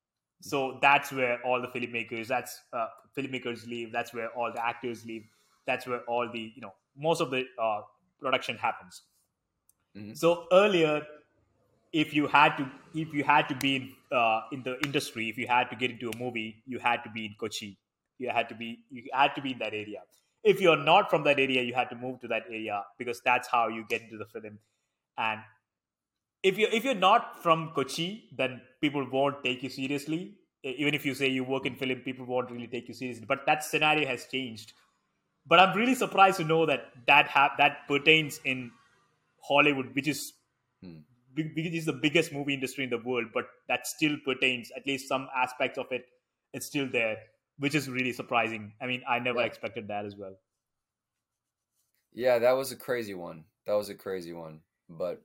So that's where all the filmmakers, that's uh, filmmakers live. That's where all the actors live. That's where all the, you know, most of the uh, production happens. Mhm. So earlier, if you had to if you had to be in uh, in the industry, if you had to get into a movie, you had to be in Kochi. You had to be you had to be in that area. If you're not from that area, you had to move to that area because that's how you get into the film. And if you if you're not from Kochi, then people won't take you seriously. E- Even if you say you work in film, people won't really take you seriously. But that scenario has changed. But I'm really surprised to know that that ha- that pertains in Hollywood, which is Mhm. big, big- is the biggest movie industry in the world. But that still pertains, at least some aspects of it, it's still there, which is really surprising. I mean, I never Yeah. expected that as well. Yeah, that was a crazy one. That was a crazy one. But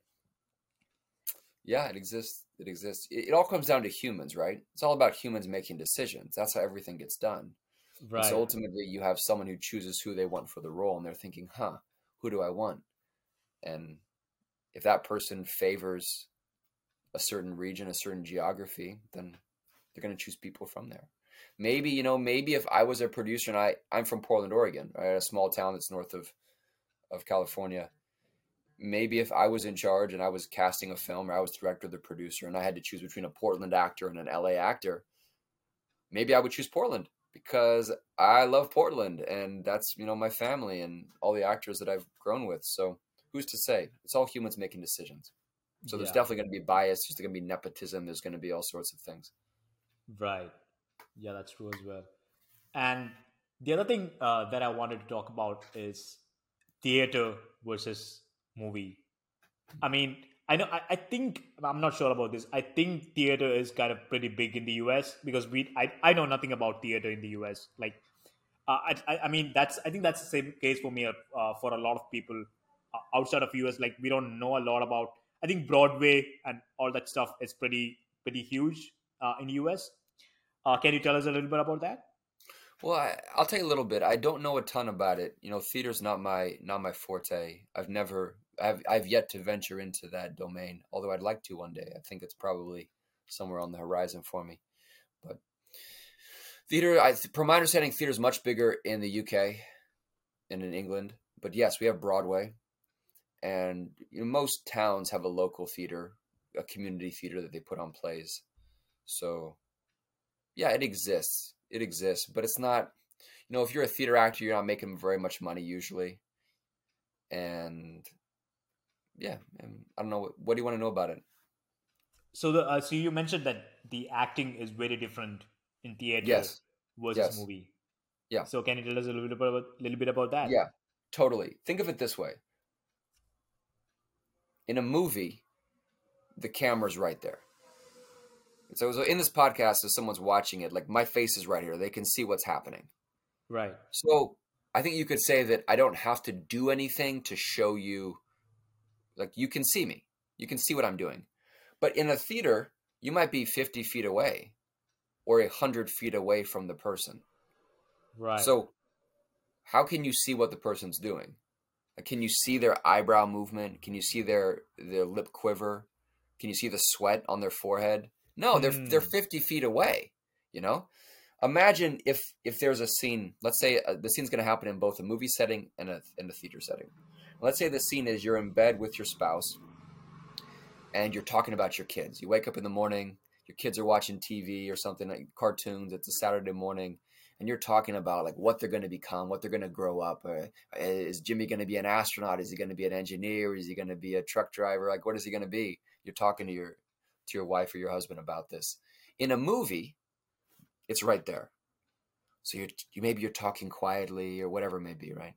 yeah, it exists. It exists. It, it all comes down to humans, right? It's all about humans making decisions. That's how everything gets done. And so Right. ultimately, you have someone who chooses who they want for the role, and they're thinking, huh, who do I want? And if that person favors a certain region, a certain geography, then they're going to choose people from there. Maybe, you know, maybe if I was a producer and I, I'm from Portland, Oregon, right, a small town that's north of, of California. Maybe if I was in charge and I was casting a film or I was director or the producer and I had to choose between a Portland actor and an L A actor, maybe I would choose Portland because I love Portland and that's, you know, my family and all the actors that I've grown with. So who's to say? It's all humans making decisions. So there's Yeah. definitely going to be bias. There's going to be nepotism. There's going to be all sorts of things. Right. Yeah, that's true as well. And the other thing uh, that I wanted to talk about is theater versus movie. I mean, I know, I, I think, I'm not sure about this. I think theater is kind of pretty big in the U S because we, I, I know nothing about theater in the U S. Like, uh, I, I I mean, that's, I think that's the same case for me, uh, for a lot of people uh, outside of U S. Like, we don't know a lot about, I think Broadway and all that stuff is pretty, pretty huge uh, in U S. Uh, can you tell us a little bit about that? Well, I, I'll tell you a little bit. I don't know a ton about it. You know, theater's not my not my forte. I've never I've I've yet to venture into that domain, although I'd like to one day. I think it's probably somewhere on the horizon for me. But theater, I, from my understanding, theater is much bigger in the U K and in England. But yes, we have Broadway, and you know, most towns have a local theater. a community theater that they put on plays. So yeah, it exists. It exists, but it's not, you know, if you're a theater actor, you're not making very much money usually. And yeah, and I don't know. What, what do you want to know about it? So the uh, so you mentioned that the acting is very different in theater Yes. versus Yes. movie. Yeah. So can you tell us a little bit about little bit about that? Yeah, totally. Think of it this way. In a movie, the camera's right there. So, so in this podcast, if someone's watching it, like my face is right here. They can see what's happening. Right. So I think you could say that I don't have to do anything to show you, like you can see me. You can see what I'm doing. But in a theater, you might be fifty feet away or one hundred feet away from the person. Right. So how can you see what the person's doing? Like, can you see their eyebrow movement? Can you see their, their lip quiver? Can you see the sweat on their forehead? No, they're Hmm. they're fifty feet away, you know? Imagine if if there's a scene, let's say uh, the scene's going to happen in both a movie setting and a, and a theater setting. Let's say the scene is you're in bed with your spouse and you're talking about your kids. You wake up in the morning, your kids are watching T V or something, like cartoons, it's a Saturday morning, and you're talking about like what they're going to become, what they're going to grow up. Uh, is Jimmy going to be an astronaut? Is he going to be an engineer? Is he going to be a truck driver? Like, what is he going to be? You're talking to your to your wife or your husband about this. In a movie, it's right there. So you're, you maybe you're talking quietly or whatever it may be, right?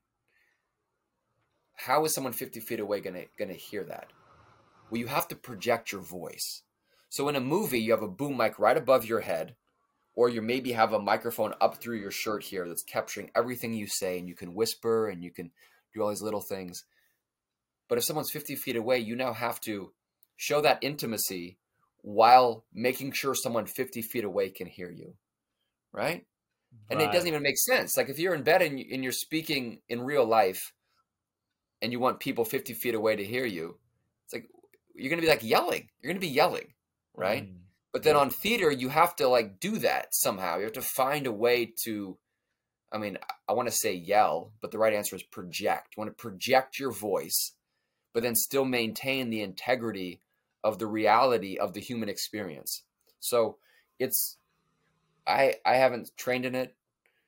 How is someone fifty feet away gonna gonna hear that? Well, you have to project your voice. So in a movie, you have a boom mic right above your head, or you maybe have a microphone up through your shirt here that's capturing everything you say, and you can whisper and you can do all these little things. But if someone's fifty feet away, you now have to show that intimacy while making sure someone fifty feet away can hear you, right? And it doesn't Right. even make sense. Like if you're in bed and, you, and you're speaking in real life and you want people fifty feet away to hear you, it's like you're going to be like yelling. You're going to be yelling, right? Hmm. But then Yep. on theater, you have to like do that somehow. You have to find a way to, I mean, I want to say yell, but the right answer is project. You want to project your voice, but then still maintain the integrity of the reality of the human experience. So it's, I I haven't trained in it.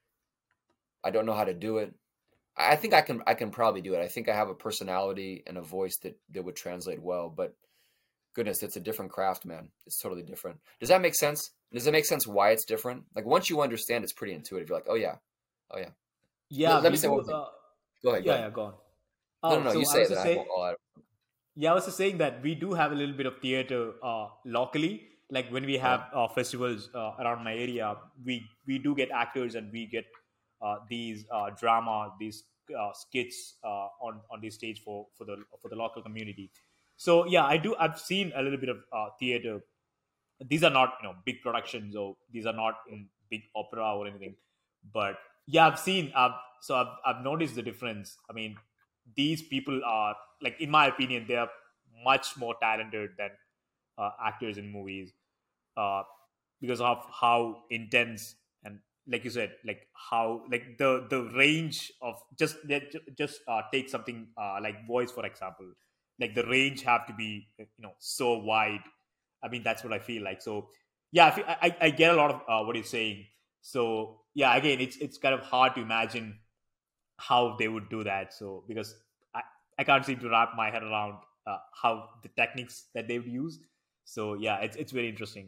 I don't know how to do it. I think I can I can probably do it. I think I have a personality and a voice that, that would translate well, but goodness, it's a different craft, man. It's totally different. Does that make sense? Does it make sense why it's different? Like once you understand, it's pretty intuitive. You're like, oh yeah, oh yeah. Let, Yeah, let me we say do. one thing. Uh, Go ahead, go yeah, ahead. yeah, go on. No, no, Oh, no. You so I say was it, then just I saying. will. I'll add. Yeah, I was just saying that we do have a little bit of theater uh, locally. Like when we Uh, have uh, festivals uh, around my area, we we do get actors and we get uh, these uh, drama, these uh, skits uh, on on the stage for for the for the local community. So yeah, I do. I've seen a little bit of uh, theater. These are not, you know, big productions, or these are not in big opera or anything, but yeah, I've seen. I've, so I've I've noticed the difference. I mean, these people are, like, in my opinion, they are much more talented than uh, actors in movies, uh, because of how intense, and like you said, like how, like the the range of just just uh, take something uh, like voice, for example. Like the range have to be, you know, so wide. I mean, that's what I feel like. So yeah, I, feel, I, I get a lot of uh, what you're saying. So yeah, again, it's it's kind of hard to imagine how they would do that. So because I, I can't seem to wrap my head around uh, how the techniques that they would use. So yeah, it's it's very interesting.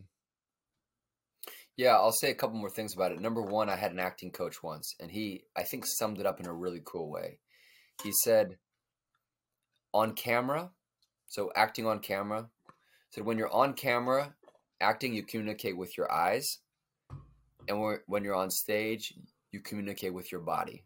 yeah, I'll say a couple more things about it. Number one, I had an acting coach once, and he, I think, summed it up in a really cool way. He said, on camera, so acting on camera, said when you're on camera acting, you communicate with your eyes, and when you're on stage, you communicate with your body.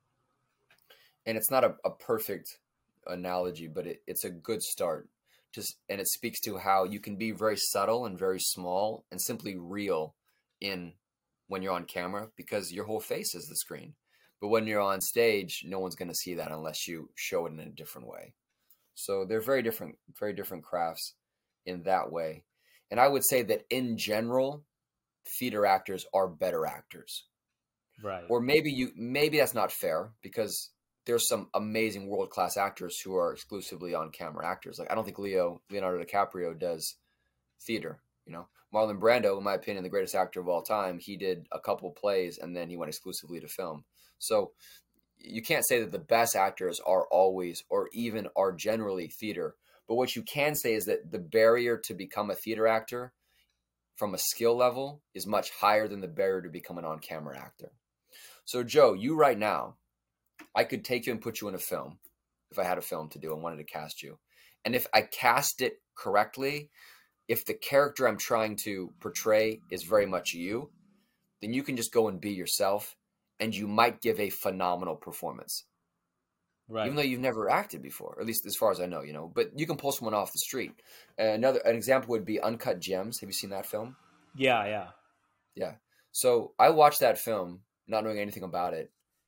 And it's not a, a perfect analogy, but it, it's a good start. Just, and it speaks to how you can be very subtle and very small and simply real in when you're on camera, because your whole face is the screen. But when you're on stage, no one's going to see that unless you show it in a different way. So they're very different, very different crafts in that way. And I would say that in general, theater actors are better actors. Right. Or maybe you maybe that's not fair, because there's some amazing world-class actors who are exclusively on-camera actors. Like I don't think Leo Leonardo DiCaprio does theater. You know, Marlon Brando, in my opinion, the greatest actor of all time, he did a couple plays and then he went exclusively to film. So you can't say that the best actors are always or even are generally theater. But what you can say is that the barrier to become a theater actor from a skill level is much higher than the barrier to become an on-camera actor. So Joe, you right now, I could take you and put you in a film if I had a film to do and wanted to cast you. And if I cast it correctly, if the character I'm trying to portray is very much you, then you can just go and be yourself and you might give a phenomenal performance. Right. Even though you've never acted before, or at least as far as I know, you know, but you can pull someone off the street. Another an example would be Uncut Gems. Have you seen that film? Yeah, yeah. Yeah. So I watched that film not knowing anything about it.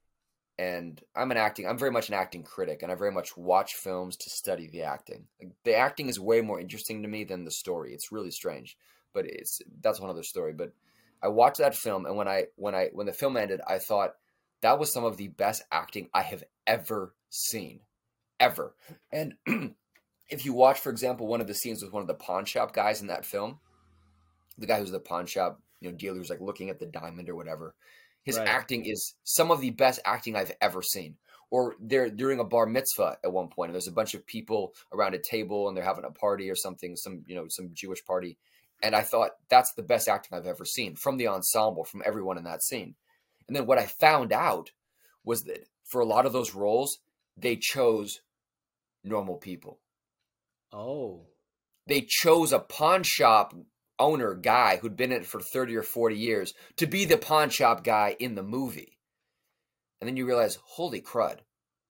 And I'm an acting, I'm very much an acting critic, and I very much watch films to study the acting. Like, the acting is way more interesting to me than the story. It's really strange, but it's that's one other story. But I watched that film, and when I when I when the film ended, I thought that was some of the best acting I have ever seen, ever. And if you watch, for example, one of the scenes with one of the pawn shop guys in that film, the guy who's the pawn shop, you know, dealer who's like looking at the diamond or whatever. His Right. acting is some of the best acting I've ever seen. Or they're during a bar mitzvah at one point, and there's a bunch of people around a table, and they're having a party or something, some you know, some Jewish party. And I thought that's the best acting I've ever seen from the ensemble, from everyone in that scene. And then what I found out was that for a lot of those roles, they chose normal people. Oh. They chose a pawn shop owner guy who'd been in it for thirty or forty years to be the pawn shop guy in the movie. And then you realize, holy crud.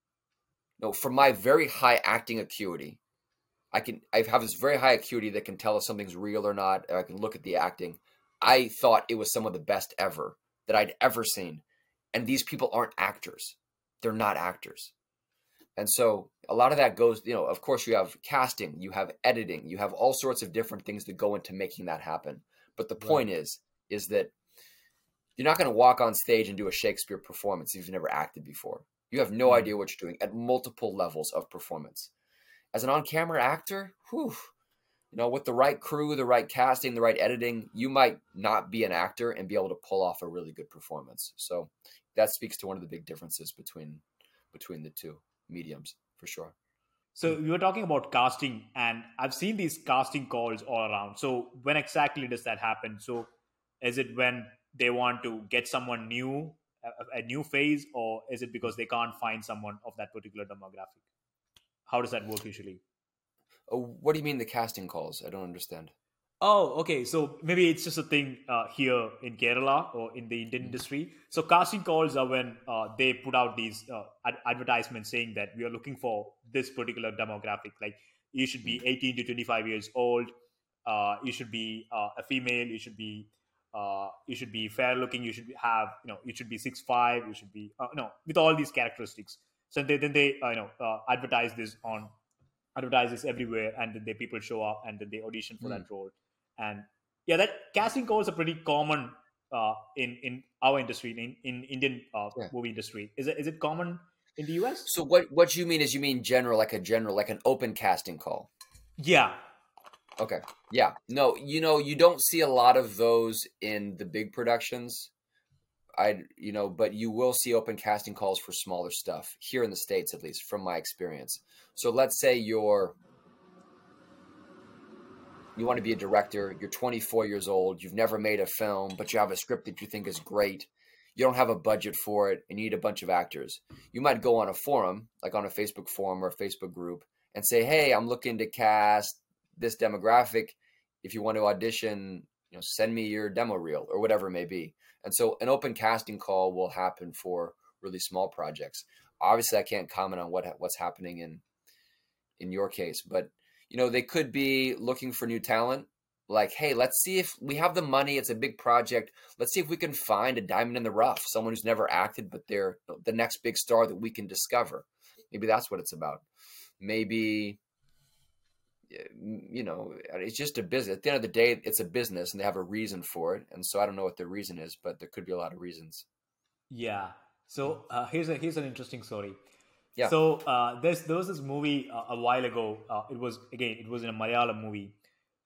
No, from my very high acting acuity, I can I have this very high acuity that can tell if something's real or not. Or I can look at the acting. I thought it was some of the best ever that I'd ever seen. And these people aren't actors. They're not actors. And so a lot of that goes, you know, of course you have casting, you have editing, you have all sorts of different things that go into making that happen. But the point Right. is, is that you're not going to walk on stage and do a Shakespeare performance if you've never acted before. You have no Hmm. idea what you're doing at multiple levels of performance. As an on-camera actor, whew, you know, with the right crew, the right casting, the right editing, you might not be an actor and be able to pull off a really good performance. So that speaks to one of the big differences between between the two mediums, for sure. So we were talking about casting, and I've seen these casting calls all around. So when exactly does that happen? So is it when they want to get someone new, a, a new phase, or is it because they can't find someone of that particular demographic? How does that work usually? Oh, what do you mean the casting calls? I don't understand. Oh, okay. So maybe it's just a thing uh, here in Kerala or in the Indian Mm. industry. So casting calls are when uh, they put out these uh, ad- advertisements saying that we are looking for this particular demographic. Like you should be Mm. eighteen to twenty-five years old. Uh, you should be uh, a female. You should be uh, you should be fair looking. You should be, have you know you should be six five. You should be uh, no with all these characteristics. So they, then they uh, you know uh, advertise this on advertise this everywhere, and then the people show up and then they audition for that Mm. role. And yeah, that casting calls are pretty common uh, in in our industry, in in Indian uh, Yeah. movie industry. Is it is it common in the U S? So what what you mean is you mean general, like a general, like an open casting call. Yeah. Okay. Yeah. No, you know, you don't see a lot of those in the big productions. I, you know, but you will see open casting calls for smaller stuff here in the States, at least from my experience. So let's say you're, you want to be a director, you're twenty-four years old, you've never made a film, but you have a script that you think is great. You don't have a budget for it and you need a bunch of actors. You might go on a forum, like on a Facebook forum or a Facebook group, and say, "Hey, I'm looking to cast this demographic. If you want to audition, you know, send me your demo reel or whatever it may be." And so an open casting call will happen for really small projects. Obviously, I can't comment on what what's happening in in your case, but you know, they could be looking for new talent. Like, hey, let's see if we have the money. It's a big project. Let's see if we can find a diamond in the rough, someone who's never acted, but they're the next big star that we can discover. Maybe that's what it's about. Maybe, you know, it's just a business. At the end of the day, it's a business and they have a reason for it. And so I don't know what the reason is, but there could be a lot of reasons. Yeah. So uh, here's a here's an interesting story. Yeah. So uh, there's there was this movie uh, a while ago. Uh, it was again it was in a Malayalam movie.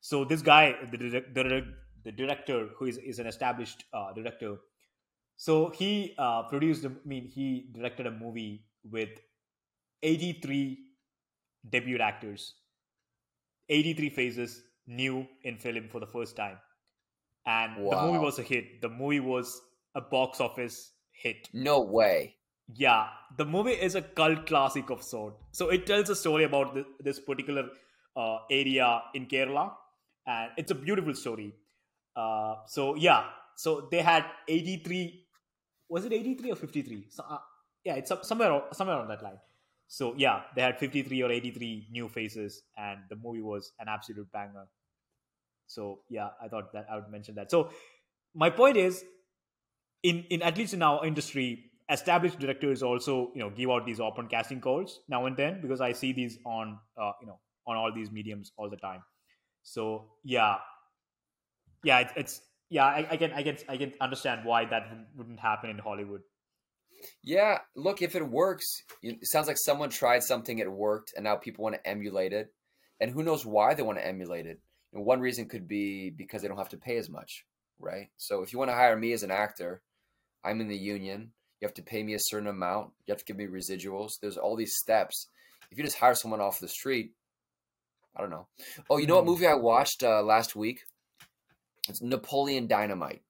So this guy, the direct, the, direct- the director, who is, is an established uh, director, so he uh, produced. a- I mean, he directed a movie with eighty-three debut actors, eighty-three faces new in film for the first time, and the movie Wow. was a hit. The movie was a box office hit. No way. Yeah, the movie is a cult classic of sort. So it tells a story about this, this particular uh, area in Kerala, and it's a beautiful story. Uh, so yeah, so they had eighty-three. Was it eighty-three or fifty-three? So, uh, yeah, it's some- somewhere somewhere on that line. So yeah, they had fifty-three or eighty-three new faces, and the movie was an absolute banger. So yeah, I thought that I would mention that. So my point is, in in at least in our industry, established directors also, you know, give out these open casting calls now and then, because I see these on uh, you know, on all these mediums all the time. So yeah, yeah, it's, it's yeah, I, I can I can I can understand why that wouldn't wouldn't happen in Hollywood. Yeah, look, if it works, it sounds like someone tried something, it worked, and now people want to emulate it. And who knows why they want to emulate it? And one reason could be because they don't have to pay as much, right? So if you want to hire me as an actor, I'm in the union. You have to pay me a certain amount. You have to give me residuals. There's all these steps. If you just hire someone off the street, I don't know. Oh, you know what Hmm. movie I watched uh, last week? It's Napoleon Dynamite.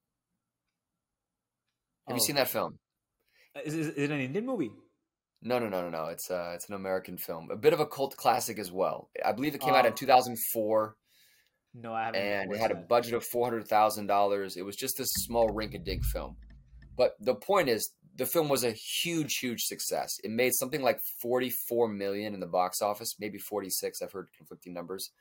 Have you Oh, seen that film? is, is, is it an Indian movie? No, no, no, no, no. It's uh, it's an American film, a bit of a cult classic as well. I believe it came out in Uh, two thousand four, no, I haven't and it watched had a that. budget of four hundred thousand dollars. It was just a small rink-a-dink film. But the point is, the film was a huge, huge success. It made something like forty-four million in the box office, maybe forty-six. I've heard conflicting numbers.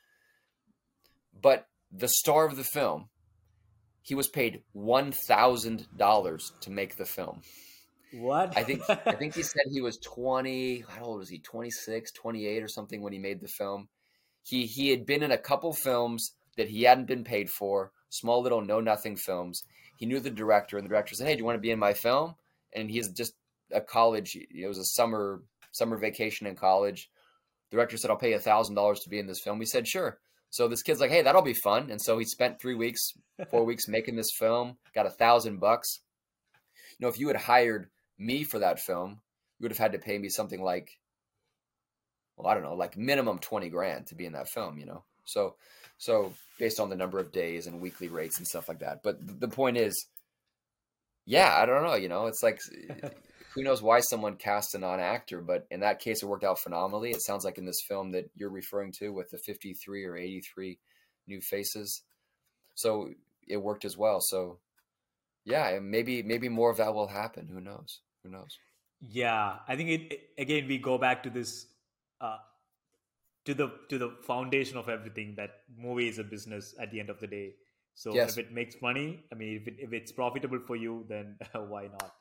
But the star of the film, he was paid one thousand dollars to make the film. What? I think I think he said he was twenty. How old was he? twenty-six, twenty-eight or something when he made the film. He he had been in a couple films that he hadn't been paid for, small little know nothing films. He knew the director, and the director said, "Hey, do you want to be in my film?" And he's just a college. It was a summer summer vacation in college. The director said, "I'll pay a thousand dollars to be in this film." He said, "Sure." So this kid's like, "Hey, that'll be fun." And so he spent three weeks, four weeks making this film. Got a thousand bucks. You know, if you had hired me for that film, you would have had to pay me something like, well, I don't know, like minimum twenty grand to be in that film, you know? So, so based on the number of days and weekly rates and stuff like that. But the point is, yeah, I don't know, you know, it's like, who knows why someone cast a non-actor, but in that case, it worked out phenomenally. It sounds like in this film that you're referring to with the fifty-three or eighty-three new faces. So it worked as well. So yeah, maybe, maybe more of that will happen. Who knows? Who knows? Yeah, I think it, it- again we go back to this, uh, to the to the foundation of everything, that movie is a business at the end of the day. So if Yes. it makes money, I mean, if it, if it's profitable for you, then why not?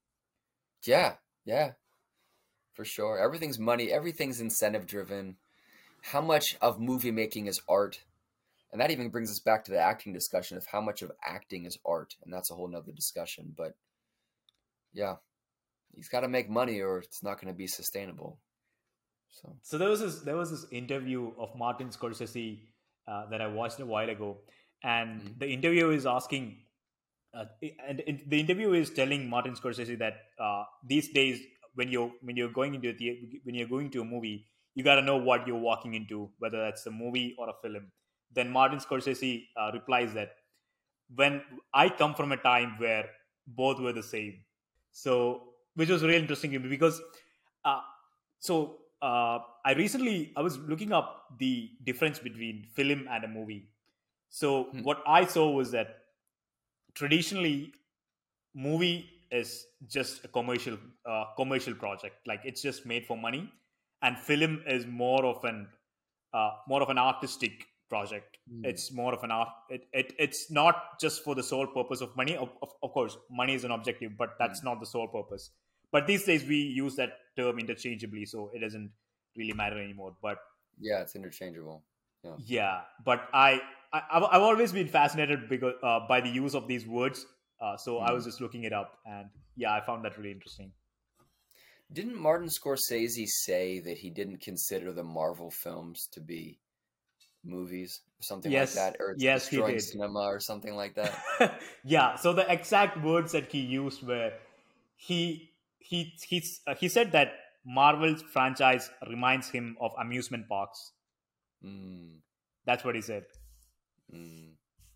Yeah. Yeah. For sure. Everything's money, everything's incentive driven. How much of movie making is art? And that even brings us back to the acting discussion of how much of acting is art. And that's a whole nother discussion. But yeah, he's got to make money or it's not going to be sustainable. So, So there was this there was this interview of Martin Scorsese uh, that I watched a while ago, and mm, the interviewer is asking, uh, and it- the interview is telling Martin Scorsese that uh, these days, when you're when you're going into a the, when you're going to a movie, you got to know what you're walking into, whether that's a movie or a film. Then Martin Scorsese uh, replies that, when I come from a time where both were the same. So, which was really interesting to me, because, uh, so uh, I recently I was looking up the difference between film and a movie. So mm, what I saw was that traditionally, movie is just a commercial uh, commercial project, like it's just made for money, and film is more of an uh, more of an artistic project. mm, It's more of an art. It, it it's not just for the sole purpose of money. Of, of, of course, money is an objective, but mm. that's not the sole purpose. But these days we use that term interchangeably, so it doesn't really matter anymore. But Yeah, it's interchangeable. Yeah. yeah, but I, I I've I've always been fascinated because uh, by the use of these words. Uh, so I was Mm. just looking it up, and yeah, I found that really interesting. Didn't Martin Scorsese say that he didn't consider the Marvel films to be movies or something like Yes, that, or it's yes, he destroying did. cinema or something like that. Yeah. So the exact words that he used were he he he uh, he said that Marvel's franchise reminds him of amusement parks. Mm, That's what he said. mm.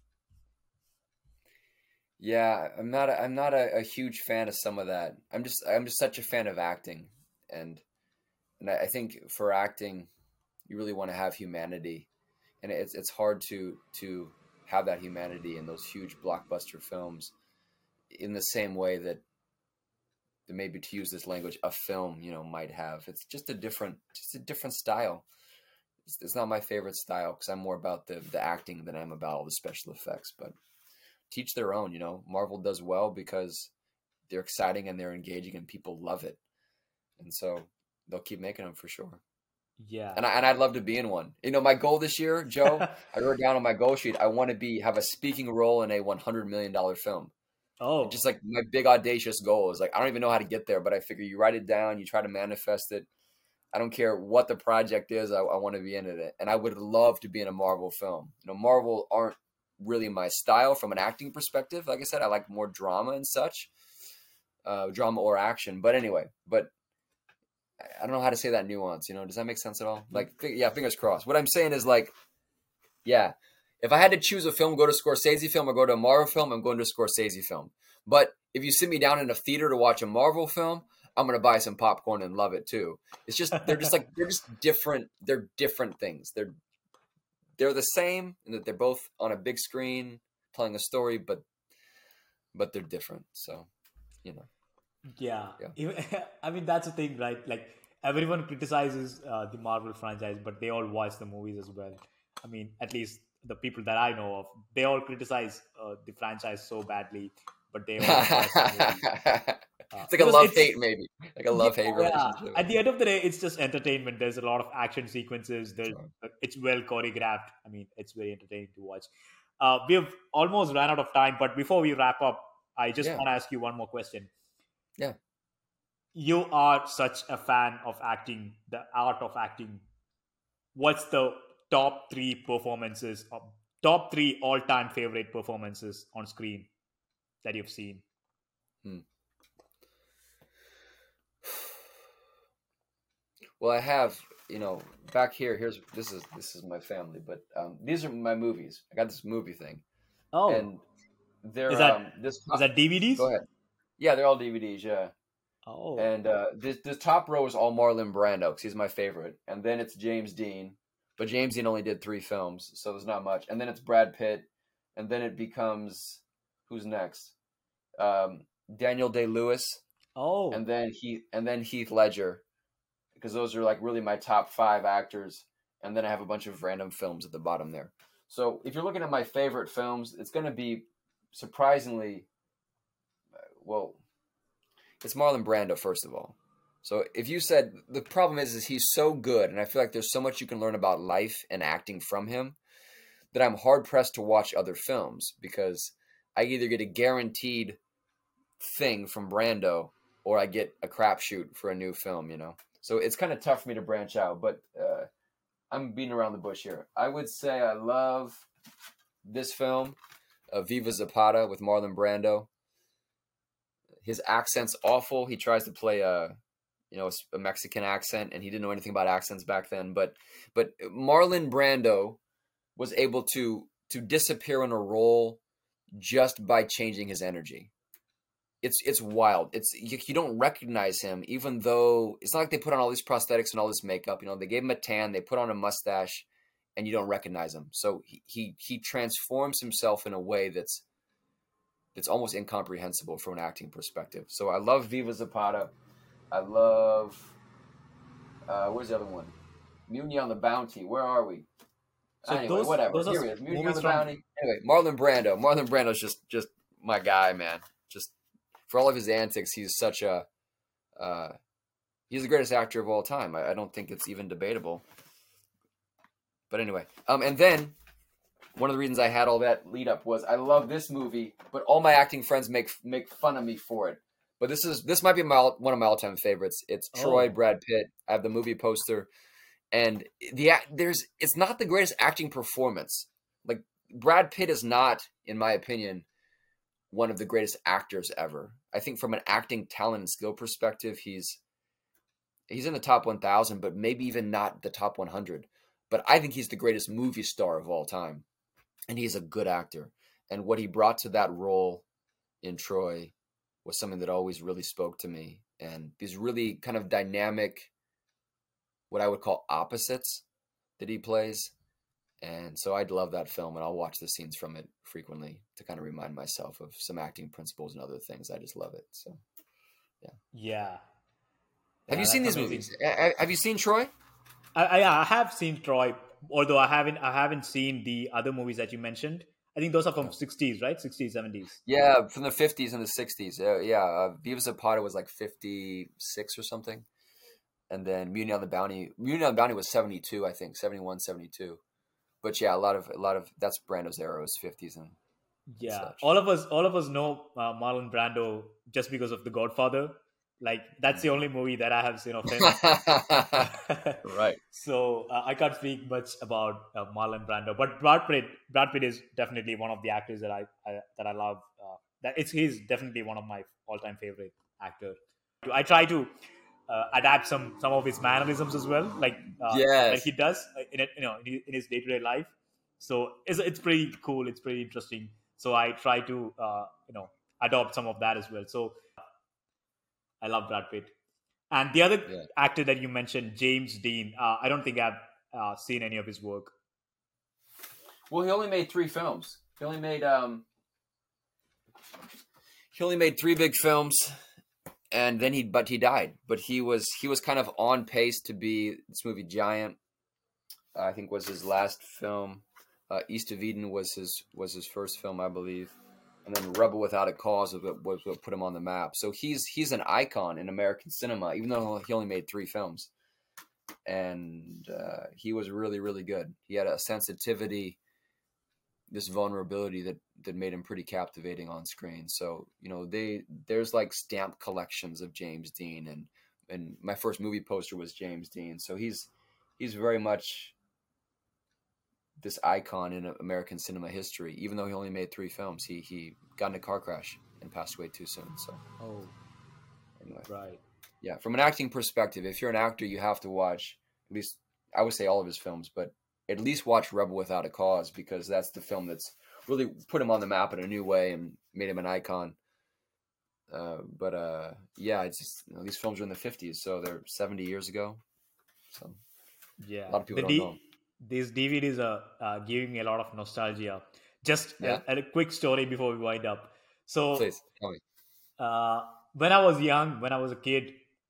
Yeah, I'm not. A, I'm not a, a huge fan of some of that. I'm just. I'm just such a fan of acting, and and I I think for acting, you really want to have humanity, and it's it's hard to to have that humanity in those huge blockbuster films in the same way that that maybe, to use this language, a film, you know, might have. It's just a different, just a different style. It's, it's not my favorite style because I'm more about the the acting than I'm about all the special effects. But teach their own, you know. Marvel does well because they're exciting and they're engaging and people love it, and so they'll keep making them for sure. Yeah. And I, and I'd love to be in one. You know, my goal this year, Joe, I wrote down on my goal sheet. I want to be have a speaking role in a one hundred million dollar film. It's Oh. just like my big audacious goal is like I don't even know how to get there, but I figure you write it down, you try to manifest it. I don't care what the project is. I, I want to be in it, and I would love to be in a Marvel film. You know, Marvel aren't really my style from an acting perspective. Like I said, I like more drama and such, uh, drama or action. But anyway, but I don't know how to say that nuance. You know, does that make sense at all? Like, yeah, fingers crossed. What I'm saying is like, yeah, if I had to choose a film, go to Scorsese film or go to a Marvel film, I'm going to a Scorsese film. But if you sit me down in a theater to watch a Marvel film, I'm gonna buy some popcorn and love it too. It's just they're just like they're just different. They're different things. They're they're the same in that they're both on a big screen telling a story, but but they're different. So, you know, Yeah. yeah. Even- I mean, that's the thing, right? Like, everyone criticizes uh, the Marvel franchise, but they all watch the movies as well. I mean, at least the people that I know of, they all criticize uh, the franchise so badly, but they all watch the movies. Uh, It's like a because love it's, hate, maybe like a yeah, love hate yeah. relationship. At the end of the day, it's just entertainment. There's a lot of action sequences. There's, Sure. it's well choreographed. I mean, it's very entertaining to watch. Uh, we've almost run out of time, but before we wrap up, I just Yeah, want to ask you one more question. yeah. You are such a fan of acting, the art of acting. What's the top three performances, or top three all-time favorite performances on screen that you've seen? Hmm. Well, I have, you know, back here. Here's this is this is my family, but um, these are my movies. I got this movie thing, Oh, and is they're that um this. is Top, that D V Ds? go ahead. Yeah, they're all D V Ds. Yeah, Oh, and uh, this this top row is all Marlon Brando because he's my favorite, and then it's James Dean, but James Dean only did three films, so there's not much. And then it's Brad Pitt, and then it becomes who's next? Um, Daniel Day-Lewis, oh, and then he and then Heath Ledger, because those are like really my top five actors. And then I have a bunch of random films at the bottom there. So if you're looking at my favorite films, it's going to be surprisingly, well, it's Marlon Brando, first of all. So if you said, the problem is, is he's so good, and I feel like there's so much you can learn about life and acting from him, that I'm hard-pressed to watch other films, because I either get a guaranteed thing from Brando, or I get a crapshoot for a new film, you know? So it's kind of tough for me to branch out, but uh, I'm beating around the bush here. I would say I love this film, uh, Viva Zapata, with Marlon Brando. His accent's awful. He tries to play a, you know, a Mexican accent, and he didn't know anything about accents back then. But but Marlon Brando was able to to disappear in a role just by changing his energy. It's it's wild. It's you, you don't recognize him, even though it's not like they put on all these prosthetics and all this makeup. You know, they gave him a tan, they put on a mustache, and you don't recognize him. So he he, he transforms himself in a way that's that's almost incomprehensible from an acting perspective. So I love Viva Zapata. I love uh, where's the other one? Mutiny on the Bounty. Where are we? so Anyway, those whatever. those are Here he is. Mutiny on movies the from. Bounty. Anyway, Marlon Brando. Marlon Brando's just just my guy, man. Just for all of his antics, he's such a uh, he's the greatest actor of all time. I, I don't think it's even debatable. But anyway, um, and then one of the reasons I had all that lead up was I love this movie, but all my acting friends make make fun of me for it. But this is this might be my one of my all time favorites. It's Troy, Oh, Brad Pitt. I have the movie poster, And the there's it's not the greatest acting performance. Like Brad Pitt is not, in my opinion, one of the greatest actors ever. I think from an acting talent and skill perspective, he's he's in the top one thousand, but maybe even not the top one hundred. But I think he's the greatest movie star of all time, and he's a good actor. And what he brought to that role in Troy was something that always really spoke to me. And these really kind of dynamic, what I would call opposites that he plays. And so I'd love that film, and I'll watch the scenes from it frequently to kind of remind myself of some acting principles and other things. I just love it. So, yeah. Yeah. Have Yeah, you seen that's these amazing. movies? A- Have you seen Troy? I, I I have seen Troy, although I haven't I haven't seen the other movies that you mentioned. I think those are from No. sixties, right? sixties, seventies. Yeah, from the fifties and the sixties. Uh, yeah, uh, Beavis and Potter was like fifty-six or something. And then Mutiny on the Bounty, Mutiny on the Bounty was seventy-two, I think, seventy-one, seventy-two. But yeah, a lot of a lot of that's Brando's era, was fifties and Yeah, such. all of us all of us know uh, Marlon Brando just because of The Godfather. Like that's the only movie that I have seen of him. Right. So uh, I can't speak much about uh, Marlon Brando, but Brad Pitt, Brad Pitt is definitely one of the actors that I, I that I love. Uh, that it's he's definitely one of my all-time favorite actors. I try to uh, adapt some some of his mannerisms as well, like uh, that Yes. he does in it, you know, in in his day-to-day life. So it's it's pretty cool. It's pretty interesting. So I try to uh, you know adopt some of that as well. So I love Brad Pitt. And the other Yeah. actor that you mentioned, James Dean, uh, I don't think I've uh, seen any of his work. Well, he only made three films. He only made um. He only made three big films, and then he but he died. But he was he was kind of on pace to be this movie Giant. I think was his last film. Uh, East of Eden was his was his first film, I believe, and then Rebel Without a Cause was what, was what put him on the map. So he's he's an icon in American cinema, even though he only made three films. And uh, he was really really good. He had a sensitivity, this vulnerability that that made him pretty captivating on screen. So you know they there's like stamp collections of James Dean, and and my first movie poster was James Dean. So he's he's very much this icon in American cinema history. Even though he only made three films, he he got in a car crash and passed away too soon. So Oh, anyway, right. yeah, from an acting perspective, if you're an actor, you have to watch at least, I would say, all of his films, but at least watch Rebel Without a Cause, because that's the film that's really put him on the map in a new way and made him an icon. Uh, but uh, yeah, it's just, you know, these films are in the fifties, so they're seventy years ago. So Yeah, a lot of people the don't know. D- these D V Ds are uh, giving me a lot of nostalgia. Just a, Yeah, a quick story before we wind up. So please tell me. uh, when I was young, when I was a kid,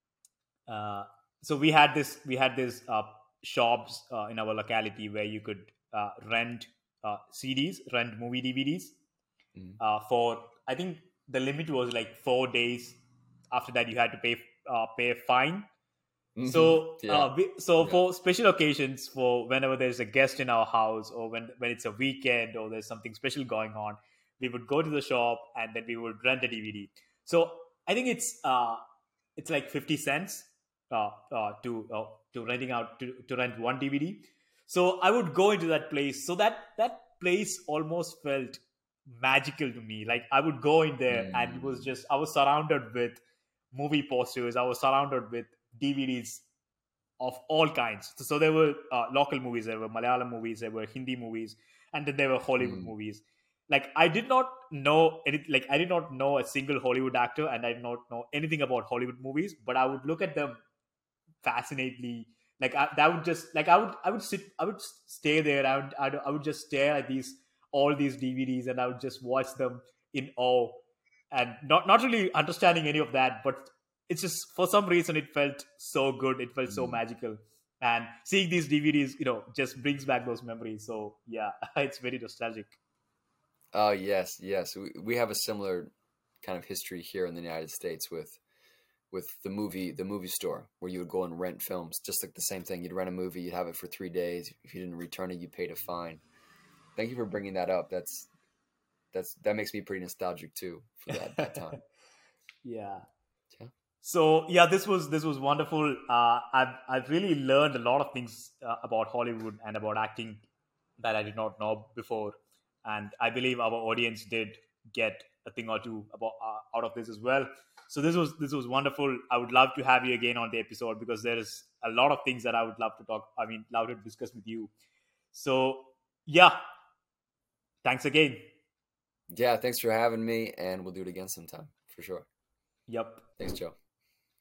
uh, so we had this we had this uh, shops uh, in our locality where you could uh, rent uh, C Ds, rent movie D V Ds Mhm. uh, for, I think the limit was like four days. After that, you had to pay uh, pay a fine. Mhm. So, Yeah, uh, we, so yeah. for special occasions, for whenever there's a guest in our house, or when when it's a weekend, or there's something special going on, we would go to the shop and then we would rent a D V D. So I think it's uh, it's like fifty cents uh, uh, to uh, to renting out to, to rent one D V D. So I would go into that place. So that that place almost felt magical to me. Like I would go in there and it was Mm. just, I was surrounded with movie posters. I was surrounded with D V Ds of all kinds. So, so there were uh, local movies, there were Malayalam movies, there were Hindi movies, and then there were Hollywood Mm. movies. Like I did not know any, like I did not know a single Hollywood actor, and I did not know anything about Hollywood movies. But I would look at them fascinately. Like I, that would just like I would I would sit I would stay there. I would I would, I would just stare at these all these D V Ds, and I would just watch them in awe, and not not really understanding any of that, but it's just for some reason it felt so good. It felt so Mm. magical, and seeing these D V Ds, you know, just brings back those memories. So yeah, it's very nostalgic. Oh yes, yes. We we have a similar kind of history here in the United States with with the movie the movie store, where you would go and rent films, just like the same thing. You'd rent a movie, you'd have it for three days. If you didn't return it, you paid a fine. Thank you for bringing that up. That's that's that makes me pretty nostalgic too for that that time. Yeah. Yeah. So yeah, this was this was wonderful. Uh, I've I've really learned a lot of things uh, about Hollywood and about acting that I did not know before, and I believe our audience did get a thing or two about uh, out of this as well. So this was this was wonderful. I would love to have you again on the episode because there is a lot of things that I would love to talk. I mean, love to discuss with you. So yeah, thanks again. Yeah, thanks for having me, and we'll do it again sometime for sure. Yep. Thanks, Joe.